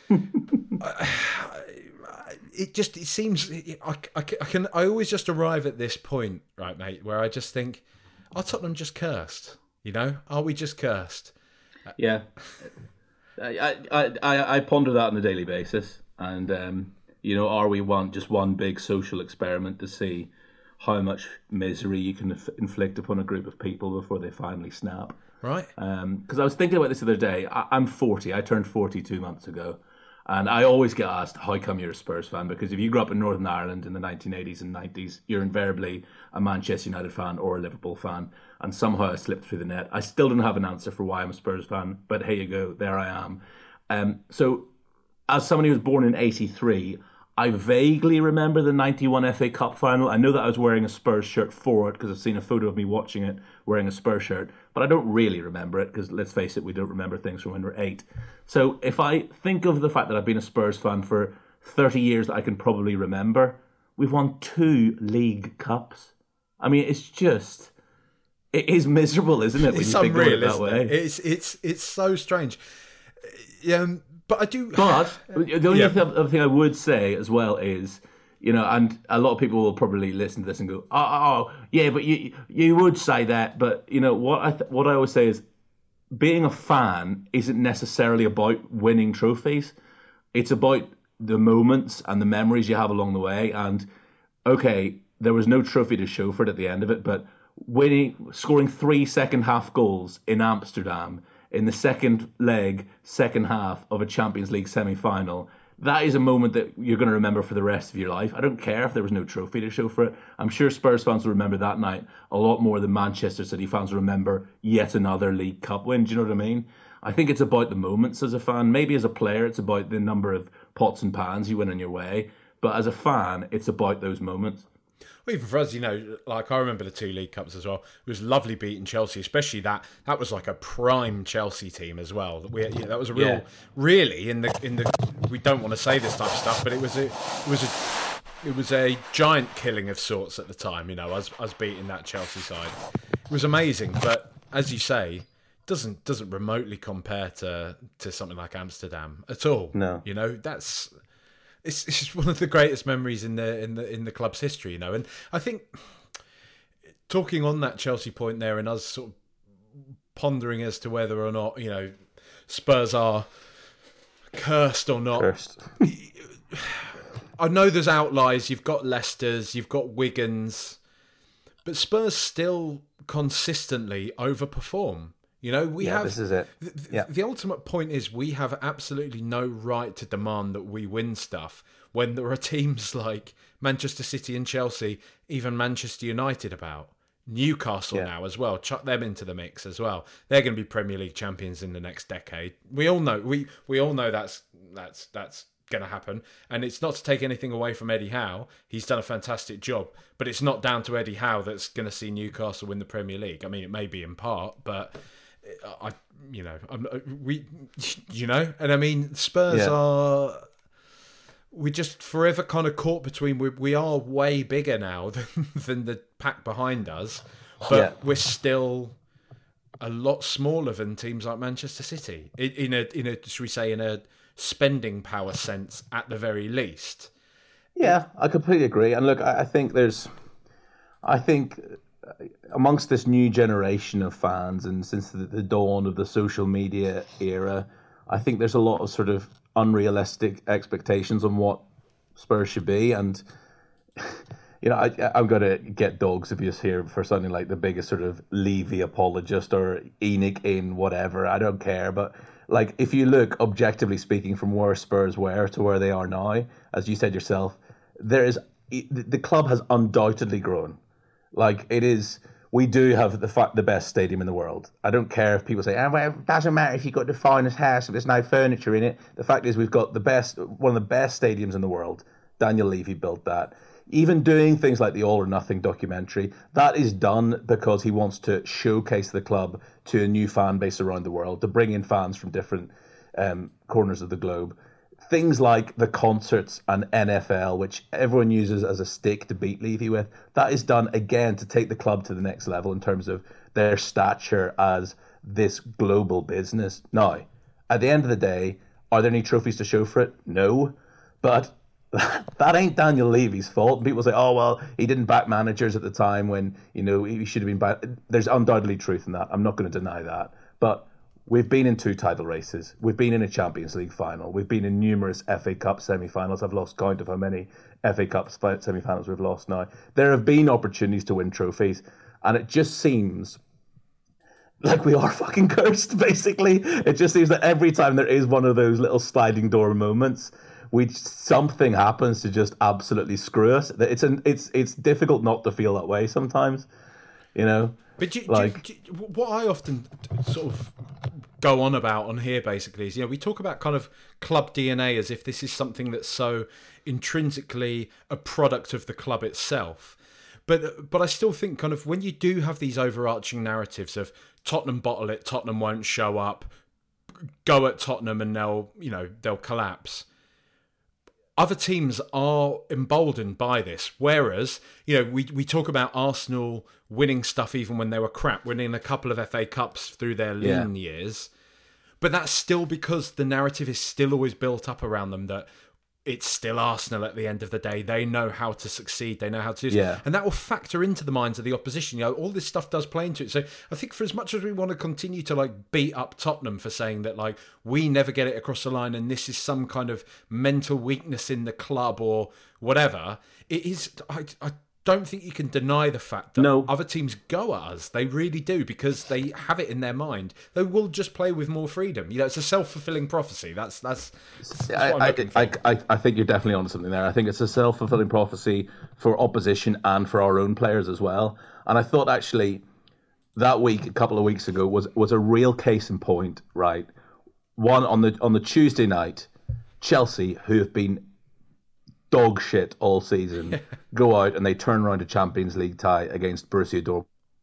it just it seems I, I, I can I always just arrive at this point, right, mate, where I just think, are Tottenham just cursed? You know, are we just cursed? Yeah, I I I, I ponder that on a daily basis, and um, you know, are we one just one big social experiment to see how much misery you can inf- inflict upon a group of people before they finally snap? Right. Because um, I was thinking about this the other day. I, I'm forty. I turned forty two months ago. And I always get asked, how come you're a Spurs fan? Because if you grew up in Northern Ireland in the nineteen eighties and nineties, you're invariably a Manchester United fan or a Liverpool fan. And somehow I slipped through the net. I still don't have an answer for why I'm a Spurs fan, but here you go, there I am. Um, so as someone who was born in eighty-three, I vaguely remember the ninety-one F A Cup final. I know that I was wearing a Spurs shirt for it because I've seen a photo of me watching it wearing a Spurs shirt, but I don't really remember it because, let's face it, we don't remember things from when we're eight. So if I think of the fact that I've been a Spurs fan for thirty years that I can probably remember, we've won two League Cups. I mean, it's just, it is miserable, isn't it, when it's you think unreal, of it that way? It? It's, it's, it's so strange. Um, But I do. But the only yeah. other thing I would say as well is, you know, and a lot of people will probably listen to this and go, "Oh, oh yeah, but you you would say that." But you know what I th- what I always say is, being a fan isn't necessarily about winning trophies. It's about the moments and the memories you have along the way. And okay, there was no trophy to show for it at the end of it, but winning, scoring three second half goals in Amsterdam in the second leg, second half of a Champions League semi-final, that is a moment that you're going to remember for the rest of your life. I don't care if there was no trophy to show for it. I'm sure Spurs fans will remember that night a lot more than Manchester City fans will remember yet another League Cup win. Do you know what I mean? I think it's about the moments as a fan. Maybe as a player, it's about the number of pots and pans you win on your way. But as a fan, it's about those moments. Well, even for us, you know, like I remember the two League Cups as well. It was lovely beating Chelsea, especially that that was like a prime Chelsea team as well. We, yeah, that was a real, yeah. really in the in the. We don't want to say this type of stuff, but it was a it was a it was a giant killing of sorts at the time. You know, us us beating that Chelsea side, it was amazing. But as you say, doesn't doesn't remotely compare to to something like Amsterdam at all. No, you know, that's. It's, it's just one of the greatest memories in the in the in the club's history, you know. And I think talking on that Chelsea point there, and us sort of pondering as to whether or not, you know, Spurs are cursed or not. Cursed. I know there's outliers. You've got Leicester's, you've got Wigan's, but Spurs still consistently overperform. You know, we yeah, have. This is it. The, yeah. the ultimate point is we have absolutely no right to demand that we win stuff when there are teams like Manchester City and Chelsea, even Manchester United about. Newcastle yeah. now as well. Chuck them into the mix as well. They're going to be Premier League champions in the next decade. We all know. We we all know that's that's that's going to happen. And it's not to take anything away from Eddie Howe. He's done a fantastic job, but it's not down to Eddie Howe that's going to see Newcastle win the Premier League. I mean, it may be in part, but. I, you know, I'm, we, you know, and I mean, Spurs yeah. are, we just forever kind of caught between, we, we are way bigger now than, than the pack behind us, but yeah. we're still a lot smaller than teams like Manchester City in, in a, in a, should we say, in a spending power sense at the very least. Yeah, I completely agree. And look, I, I think there's, I think, amongst this new generation of fans, and since the, the dawn of the social media era, I think there's a lot of sort of unrealistic expectations on what Spurs should be. And you know, I, I'm going to get dogs abuse here for sounding like the biggest sort of Levy apologist or Enoch in whatever. I don't care. But like, if you look objectively speaking from where Spurs were to where they are now, as you said yourself, there is the club has undoubtedly grown. Like, it is, we do have the fact the best stadium in the world. I don't care if people say, oh, well, it doesn't matter if you've got the finest house if there's no furniture in it. The fact is, we've got the best, one of the best stadiums in the world. Daniel Levy built that. Even doing things like the All or Nothing documentary, that is done because he wants to showcase the club to a new fan base around the world, to bring in fans from different um, corners of the globe. Things like the concerts and N F L, which everyone uses as a stick to beat Levy with, that is done again to take the club to the next level in terms of their stature as this global business. Now, at the end of the day, are there any trophies to show for it? No. But that ain't Daniel Levy's fault. People say, oh, well, he didn't back managers at the time when, you know, he should have been back. There's undoubtedly truth in that. I'm not going to deny that. But we've been in two title races. We've been in a Champions League final. We've been in numerous F A Cup semi-finals. I've lost count of how many F A Cup semi-finals we've lost now. There have been opportunities to win trophies, and it just seems like we are fucking cursed, basically. It just seems that every time there is one of those little sliding door moments, we something happens to just absolutely screw us. It's an, it's it's difficult not to feel that way sometimes, you know. But do, like do, do, what I often sort of go on about on here basically is, you know, we talk about kind of club D N A as if this is something that's so intrinsically a product of the club itself. But but I still think kind of when you do have these overarching narratives of Tottenham bottle it, Tottenham won't show up, go at Tottenham and they'll, you know, they'll collapse. Other teams are emboldened by this, whereas, you know, we we talk about Arsenal winning stuff even when they were crap, winning a couple of F A Cups through their lean yeah. years, but that's still because the narrative is still always built up around them that it's still Arsenal at the end of the day. They know how to succeed. They know how to do this. Yeah. And that will factor into the minds of the opposition. You know, all this stuff does play into it. So I think for as much as we want to continue to like beat up Tottenham for saying that like we never get it across the line and this is some kind of mental weakness in the club or whatever, it is, I, I don't think you can deny the fact that no. other teams go at us. They really do, because they have it in their mind. They will just play with more freedom. You know, it's a self-fulfilling prophecy. That's that's. that's I, what I'm looking I, for. I, I think you're definitely onto something there. I think it's a self-fulfilling prophecy for opposition and for our own players as well. And I thought actually that week, a couple of weeks ago, was was a real case in point. Right, one on the on the Tuesday night, Chelsea, who have been dog shit all season, go out and they turn around a Champions League tie against Borussia Dortmund.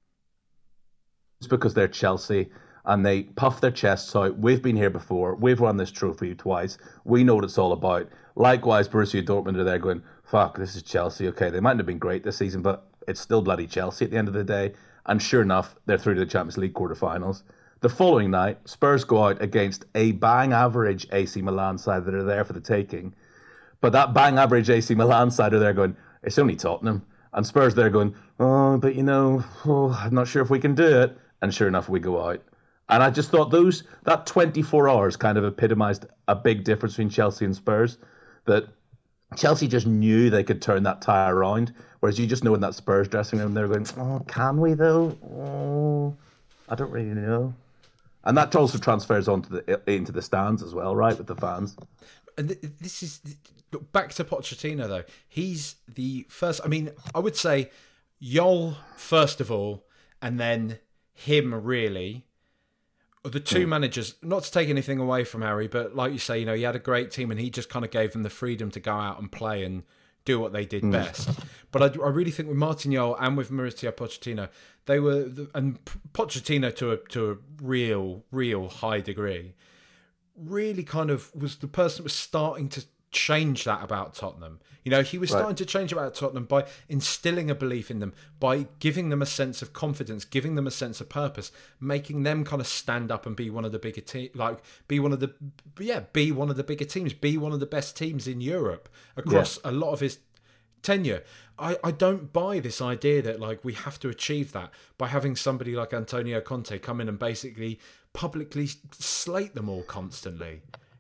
It's because they're Chelsea and they puff their chests out. We've been here before. We've won this trophy twice. We know what it's all about. Likewise, Borussia Dortmund are there going, fuck, this is Chelsea. Okay, they mightn't have been great this season, but it's still bloody Chelsea at the end of the day. And sure enough, they're through to the Champions League quarterfinals. The following night, Spurs go out against a bang average A C Milan side that are there for the taking. But that bang average A C Milan side are there going, it's only Tottenham. And Spurs there going, oh, but you know, oh, I'm not sure if we can do it. And sure enough, we go out. And I just thought those that twenty-four hours kind of epitomised a big difference between Chelsea and Spurs. That Chelsea just knew they could turn that tie around. Whereas you just know in that Spurs dressing room, they're going, oh, can we though? Oh, I don't really know. And that also transfers onto the into the stands as well, right, with the fans. And this is back to Pochettino though. He's the first. I mean, I would say Jol first of all, and then him really. The two mm. managers. Not to take anything away from Harry, but like you say, you know, he had a great team, and he just kind of gave them the freedom to go out and play and do what they did mm. best. But I, I really think with Martin Jol and with Mauricio Pochettino, they were, and Pochettino to a to a real, real high degree, really kind of was the person that was starting to change that about Tottenham. You know, he was right. starting to change about Tottenham by instilling a belief in them, by giving them a sense of confidence, giving them a sense of purpose, making them kind of stand up and be one of the bigger teams, like be one of the, yeah, be one of the bigger teams, be one of the best teams in Europe across yeah. a lot of his tenure. I, I don't buy this idea that like we have to achieve that by having somebody like Antonio Conte come in and basically publicly slate them all constantly.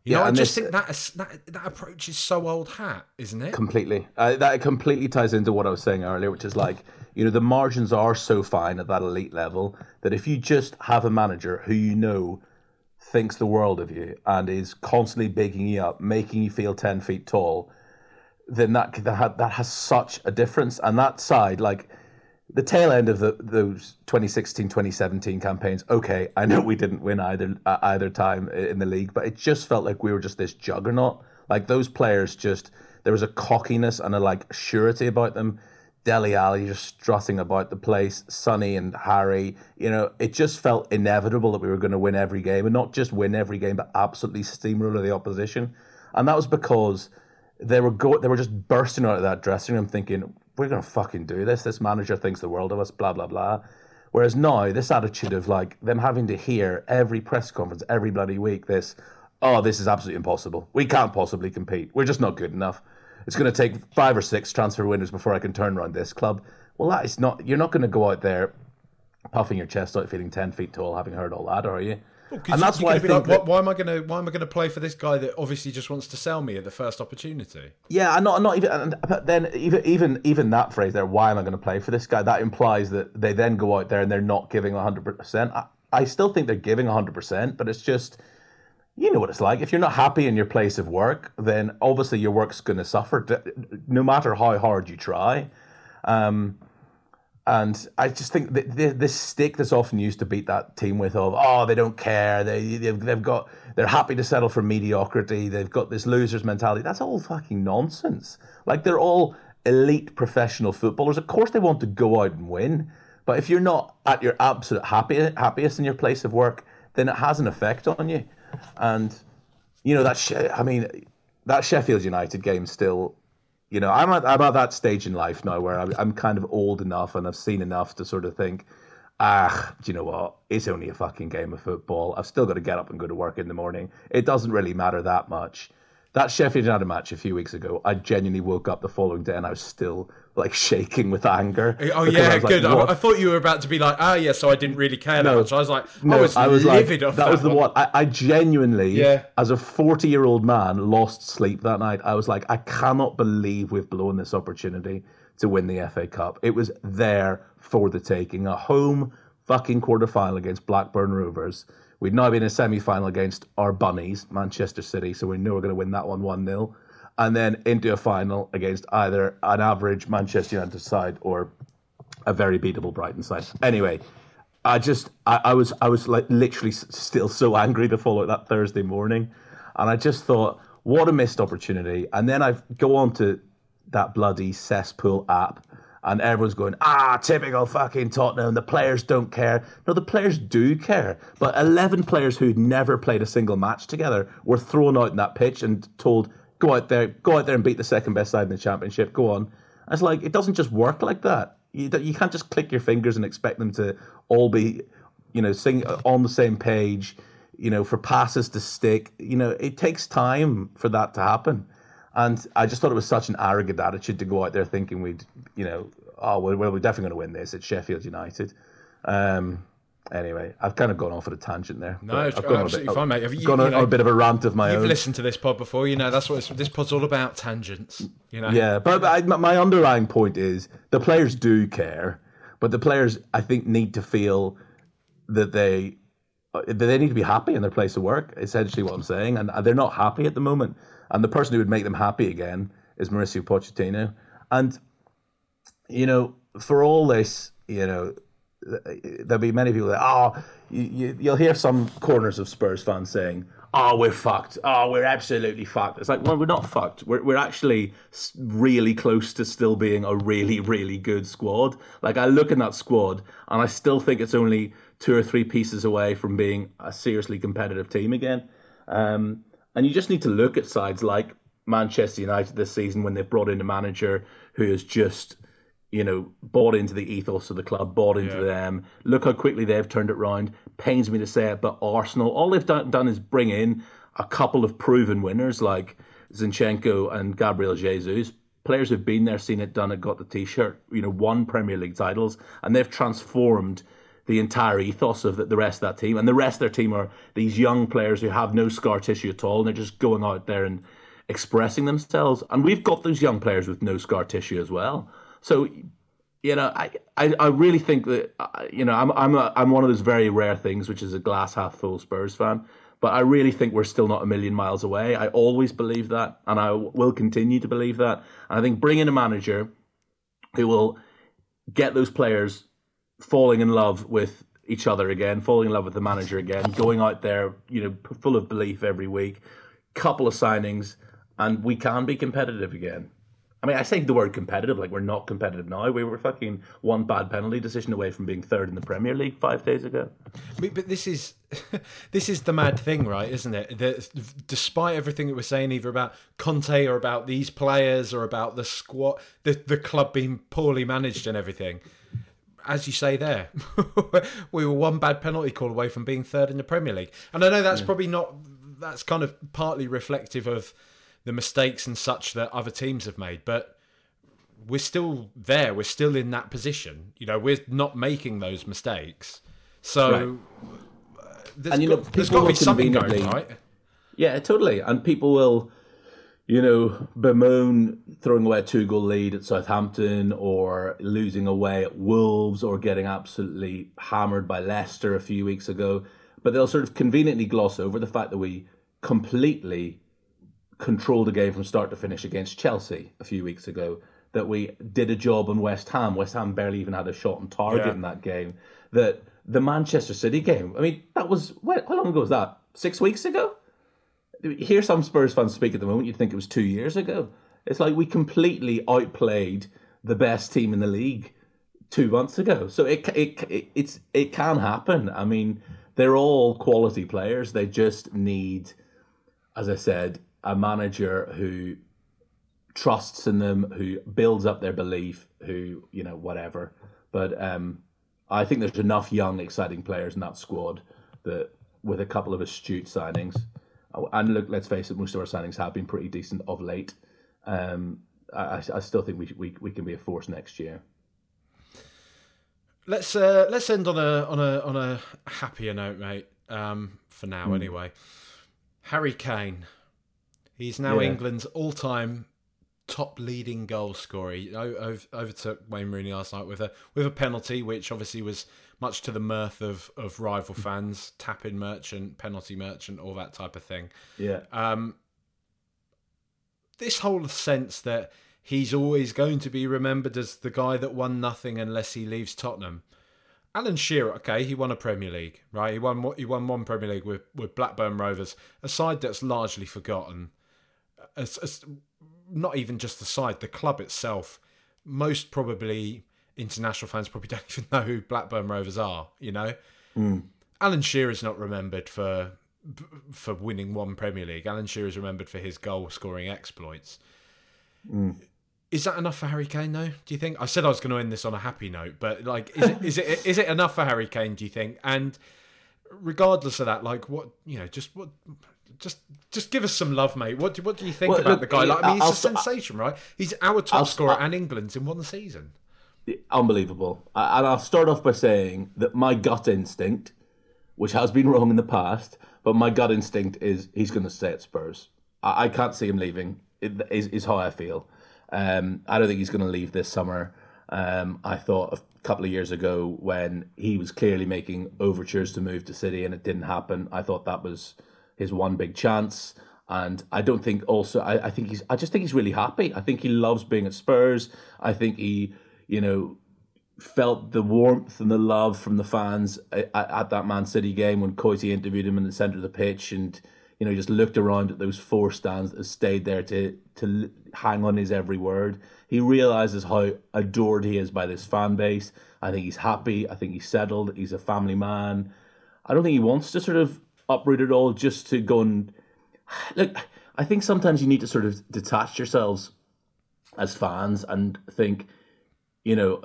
You yeah, know, I and just this, think that, that that approach is so old hat, isn't it? Completely. Uh, that completely ties into what I was saying earlier, which is like, you know, the margins are so fine at that elite level that if you just have a manager who you know thinks the world of you and is constantly bigging you up, making you feel ten feet tall, then that that, that has such a difference. And that side, like, the tail end of the, those twenty sixteen, twenty seventeen campaigns, okay, I know we didn't win either uh, either time in the league, but it just felt like we were just this juggernaut. Like, those players just, there was a cockiness and a, like, surety about them. Dele Alli just strutting about the place, Sonny and Harry, you know, it just felt inevitable that we were going to win every game, and not just win every game, but absolutely steamroller the opposition. And that was because they were go- they were just bursting out of that dressing room thinking, we're going to fucking do this. This manager thinks the world of us, blah, blah, blah. Whereas now, this attitude of, like, them having to hear every press conference, every bloody week, this, oh, this is absolutely impossible. We can't possibly compete. We're just not good enough. It's going to take five or six transfer windows before I can turn around this club. Well, that is not, you're not going to go out there puffing your chest out, feeling ten feet tall, having heard all that, are you? Well, and that's why I think like, that, why am I going to why am I going to play for this guy that obviously just wants to sell me at the first opportunity? Yeah, I'm not, I'm not even. But then even even even that phrase there, why am I going to play for this guy? That implies that they then go out there and they're not giving one hundred percent. I, I still think they're giving one hundred percent, but it's just, you know what it's like. If you're not happy in your place of work, then obviously your work's going to suffer, no matter how hard you try. Um, And I just think that this stick that's often used to beat that team with of, oh, they don't care, they, they've, they've got, they're happy to settle for mediocrity, they've got this loser's mentality. That's all fucking nonsense. Like, they're all elite professional footballers. Of course they want to go out and win, but if you're not at your absolute happy, happiest in your place of work, then it has an effect on you. And, you know, that, I mean, that Sheffield United game still... You know, I'm at, I'm at that stage in life now where I'm, I'm kind of old enough and I've seen enough to sort of think, ah, do you know what? It's only a fucking game of football. I've still got to get up and go to work in the morning. It doesn't really matter that much. That Sheffield United match a few weeks ago, I genuinely woke up the following day and I was still, like, shaking with anger. Oh, yeah, good. Like, I, I thought you were about to be like, ah, oh, yeah, so I didn't really care that no, much. I was like, no, I was, I was livid like, off that. that was the one. I, I genuinely, yeah. as a forty-year-old man, lost sleep that night. I was like, I cannot believe we've blown this opportunity to win the F A Cup. It was there for the taking. A home fucking quarter-final against Blackburn Rovers. We'd now been in a semi-final against our bunnies, Manchester City, so we knew we were going to win that one one nil. And then into a final against either an average Manchester United side or a very beatable Brighton side. Anyway, I just, I, I was I was like literally still so angry to follow that Thursday morning. And I just thought, what a missed opportunity. And then I go on to that bloody cesspool app and everyone's going, ah, typical fucking Tottenham, the players don't care. No, the players do care. But eleven players who'd never played a single match together were thrown out in that pitch and told, go out there, go out there and beat the second best side in the championship. Go on. And it's like, it doesn't just work like that. You you can't just click your fingers and expect them to all be, you know, sing on the same page, you know, for passes to stick. You know, it takes time for that to happen. And I just thought it was such an arrogant attitude to go out there thinking we'd, you know, oh, well, we're definitely going to win this. It's Sheffield United. Um, Anyway, I've kind of gone off at a tangent there. No, it's I've gone absolutely on a bit, fine, mate. I've you, gone you on know, a bit of a rant of my you've own. You've listened to this pod before, you know, that's what it's, this pod's all about, tangents, you know. Yeah, but, but I, my underlying point is the players do care, but the players, I think, need to feel that they that they need to be happy in their place of work, essentially what I'm saying, and they're not happy at the moment. And the person who would make them happy again is Mauricio Pochettino. And, you know, for all this, you know, there'll be many people that, oh, you, you, you'll hear some corners of Spurs fans saying, oh, we're fucked. Oh, we're absolutely fucked. It's like, well, we're not fucked. We're, we're actually really close to still being a really, really good squad. Like, I look in that squad and I still think it's only two or three pieces away from being a seriously competitive team again. Um, and you just need to look at sides like Manchester United this season when they've brought in a manager who is just, you know, bought into the ethos of the club, bought into yeah. them. Look how quickly they've turned it around. Pains me to say it, but Arsenal, all they've done, done is bring in a couple of proven winners like Zinchenko and Gabriel Jesus. Players who've been there, seen it, done it, got the T-shirt, you know, won Premier League titles, and they've transformed the entire ethos of the, the rest of that team. And the rest of their team are these young players who have no scar tissue at all, and they're just going out there and expressing themselves. And we've got those young players with no scar tissue as well. So, you know, I, I, I really think that, you know, I'm I'm a, I'm one of those very rare things, which is a glass half full Spurs fan. But I really think we're still not a million miles away. I always believe that, and I will continue to believe that. And I think bringing a manager who will get those players falling in love with each other again, falling in love with the manager again, going out there, you know, full of belief every week, couple of signings, and we can be competitive again. I mean, I say the word competitive like we're not competitive now. We were fucking one bad penalty decision away from being third in the Premier League five days ago. But, but this is this is the mad thing, right? Isn't it? That despite everything that we're saying, either about Conte or about these players or about the squad, the the club being poorly managed and everything, as you say there, we were one bad penalty call away from being third in the Premier League. And I know that's yeah. probably not. That's kind of partly reflective of the mistakes and such that other teams have made, but we're still there. We're still in that position. You know, we're not making those mistakes. So right. there's and, you got, know, there's got to be something going, right? Yeah, totally. And people will, you know, bemoan throwing away a two-goal lead at Southampton or losing away at Wolves or getting absolutely hammered by Leicester a few weeks ago. But they'll sort of conveniently gloss over the fact that we completely controlled the game from start to finish against Chelsea a few weeks ago, that we did a job on West Ham. West Ham barely even had a shot on target yeah. in that game. That the Manchester City game, I mean, that was, how long ago was that? Six weeks ago? Hear some Spurs fans speak at the moment, you'd think it was two years ago. It's like we completely outplayed the best team in the league two months ago. So it it, it it's it can happen. I mean, they're all quality players. They just need, as I said, a manager who trusts in them, who builds up their belief, who, you know, whatever. But um, I think there's enough young, exciting players in that squad that with a couple of astute signings, and look, let's face it, most of our signings have been pretty decent of late. Um, I, I still think we, we we can be a force next year. Let's uh, let's end on a on a on a happier note, mate. Um, for now, mm. anyway. Harry Kane. He's now yeah. England's all-time top leading goal scorer. He overtook Wayne Rooney last night with a with a penalty, which obviously was much to the mirth of, of rival fans, tap-in merchant, penalty merchant, all that type of thing. Yeah. Um, this whole sense that he's always going to be remembered as the guy that won nothing unless he leaves Tottenham. Alan Shearer, okay, he won a Premier League, right? He won he won one Premier League with, with Blackburn Rovers, a side that's largely forgotten. As, as, not even just the side, the club itself. Most probably international fans probably don't even know who Blackburn Rovers are, you know? Mm. Alan Shearer's not remembered for for winning one Premier League. Alan Shearer's remembered for his goal-scoring exploits. Mm. Is that enough for Harry Kane, though, do you think? I said I was going to end this on a happy note, but like, is it is it is it enough for Harry Kane, do you think? And regardless of that, like, what, you know, just what... Just just give us some love, mate. What do, what do you think well, about look, the guy? Like, I mean, he's I'll, a sensation, right? He's our top I'll, scorer I'll, and England's in one season. Unbelievable. And I'll start off by saying that my gut instinct, which has been wrong in the past, but my gut instinct is he's going to stay at Spurs. I, I can't see him leaving, it, is, is how I feel. Um, I don't think he's going to leave this summer. Um, I thought a couple of years ago when he was clearly making overtures to move to City and it didn't happen, I thought that was his one big chance. And I don't think also, I, I think he's, I just think he's really happy. I think he loves being at Spurs. I think he, you know, felt the warmth and the love from the fans at, at that Man City game when Coity interviewed him in the centre of the pitch, and, you know, he just looked around at those four stands that stayed there to, to hang on his every word. He realises how adored he is by this fan base. I think he's happy. I think he's settled. He's a family man. I don't think he wants to sort of uproot it all just to go and... Look, I think sometimes you need to sort of detach yourselves as fans and think, you know,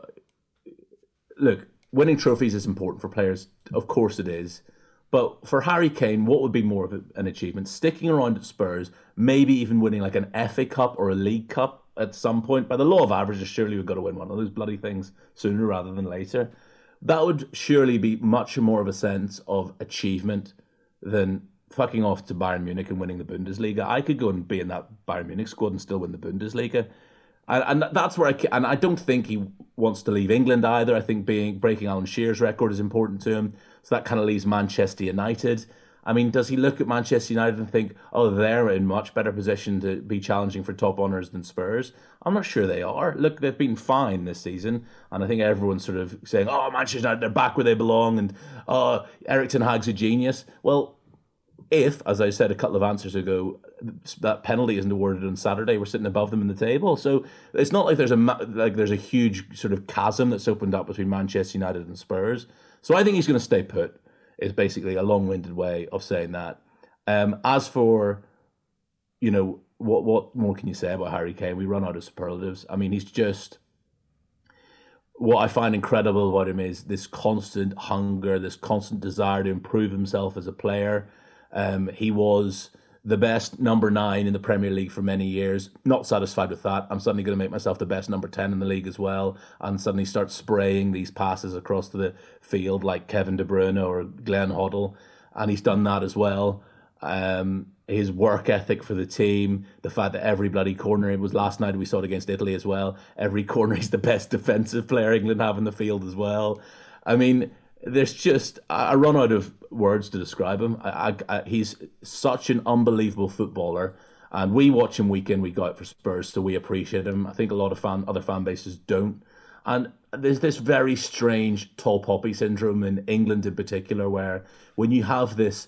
look, winning trophies is important for players. Of course it is. But for Harry Kane, what would be more of an achievement? Sticking around at Spurs, maybe even winning like an F A Cup or a League Cup at some point. By the law of averages, surely we've got to win one of those bloody things sooner rather than later. that would surely be much more of a sense of achievement than fucking off to Bayern Munich and winning the Bundesliga. I could go and be in that Bayern Munich squad and still win the Bundesliga. And, and that's where I and I don't think he wants to leave England either. I think being breaking Alan Shearer's record is important to him. So that kind of leaves Manchester United. I mean, does he look at Manchester United and think, oh, they're in much better position to be challenging for top honours than Spurs? I'm not sure they are. Look, they've been fine this season. And I think everyone's sort of saying, oh, Manchester United, they're back where they belong. And, oh, Erik ten Hag's a genius. Well, if, as I said a couple of answers ago, that penalty isn't awarded on Saturday, we're sitting above them in the table. So it's not like there's a like there's a huge sort of chasm that's opened up between Manchester United and Spurs. So I think he's going to stay put, is basically a long-winded way of saying that. Um, as for, you know, what what more can you say about Harry Kane? We run out of superlatives. I mean, he's just... What I find incredible about him is this constant hunger, this constant desire to improve himself as a player. Um, he was the best number nine in the Premier League for many years. Not satisfied with that. I'm suddenly going to make myself the best number ten in the league as well, and suddenly start spraying these passes across the field like Kevin De Bruyne or Glenn Hoddle, and he's done that as well. Um, his work ethic for the team, the fact that every bloody corner, it was last night we saw it against Italy as well, every corner he's the best defensive player England have in the field as well. I mean, there's just, I run out of words to describe him. I, I, I, he's such an unbelievable footballer, and we watch him week in, week out for Spurs, so we appreciate him. I think a lot of fan, other fan bases don't. And there's this very strange tall poppy syndrome in England in particular, where when you have this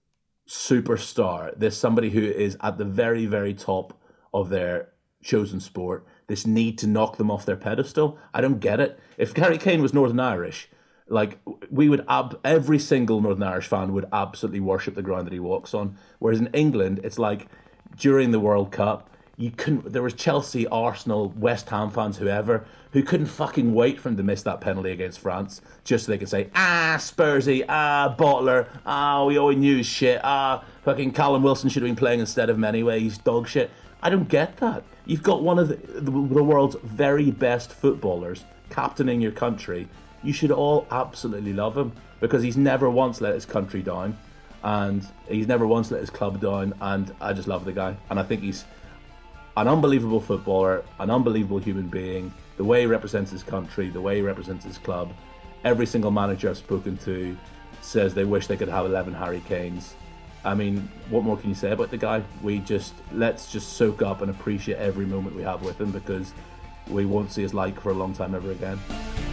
superstar, there's somebody who is at the very, very top of their chosen sport, this need to knock them off their pedestal. I don't get it. If Harry Kane was Northern Irish, like, we would, ab- every single Northern Irish fan would absolutely worship the ground that he walks on. Whereas in England, it's like, during the World Cup, you couldn't, there was Chelsea, Arsenal, West Ham fans, whoever, who couldn't fucking wait for him to miss that penalty against France, just so they could say, ah, Spursy, ah, Bottler, ah, we always knew his shit, ah, fucking Callum Wilson should have been playing instead of him anyway, he's dog shit. I don't get that. You've got one of the, the, the world's very best footballers captaining your country. You should all absolutely love him, because he's never once let his country down, and he's never once let his club down, and I just love the guy. And I think he's an unbelievable footballer, an unbelievable human being. The way he represents his country, the way he represents his club. Every single manager I've spoken to says they wish they could have eleven Harry Kanes. I mean, what more can you say about the guy? We just, let's just soak up and appreciate every moment we have with him, because we won't see his like for a long time ever again.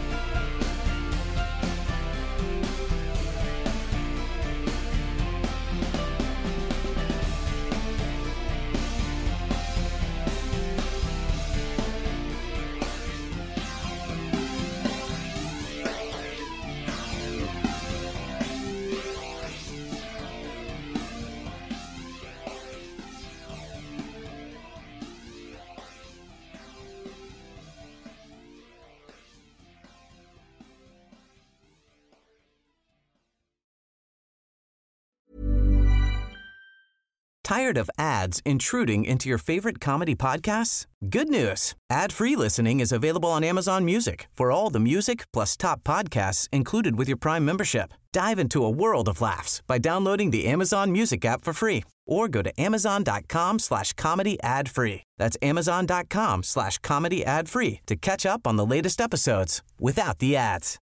Tired of ads intruding into your favorite comedy podcasts? Good news. Ad-free listening is available on Amazon Music for all the music plus top podcasts included with your Prime membership. Dive into a world of laughs by downloading the Amazon Music app for free or go to amazon.com slash comedy ad free. That's amazon.com slash comedy ad free to catch up on the latest episodes without the ads.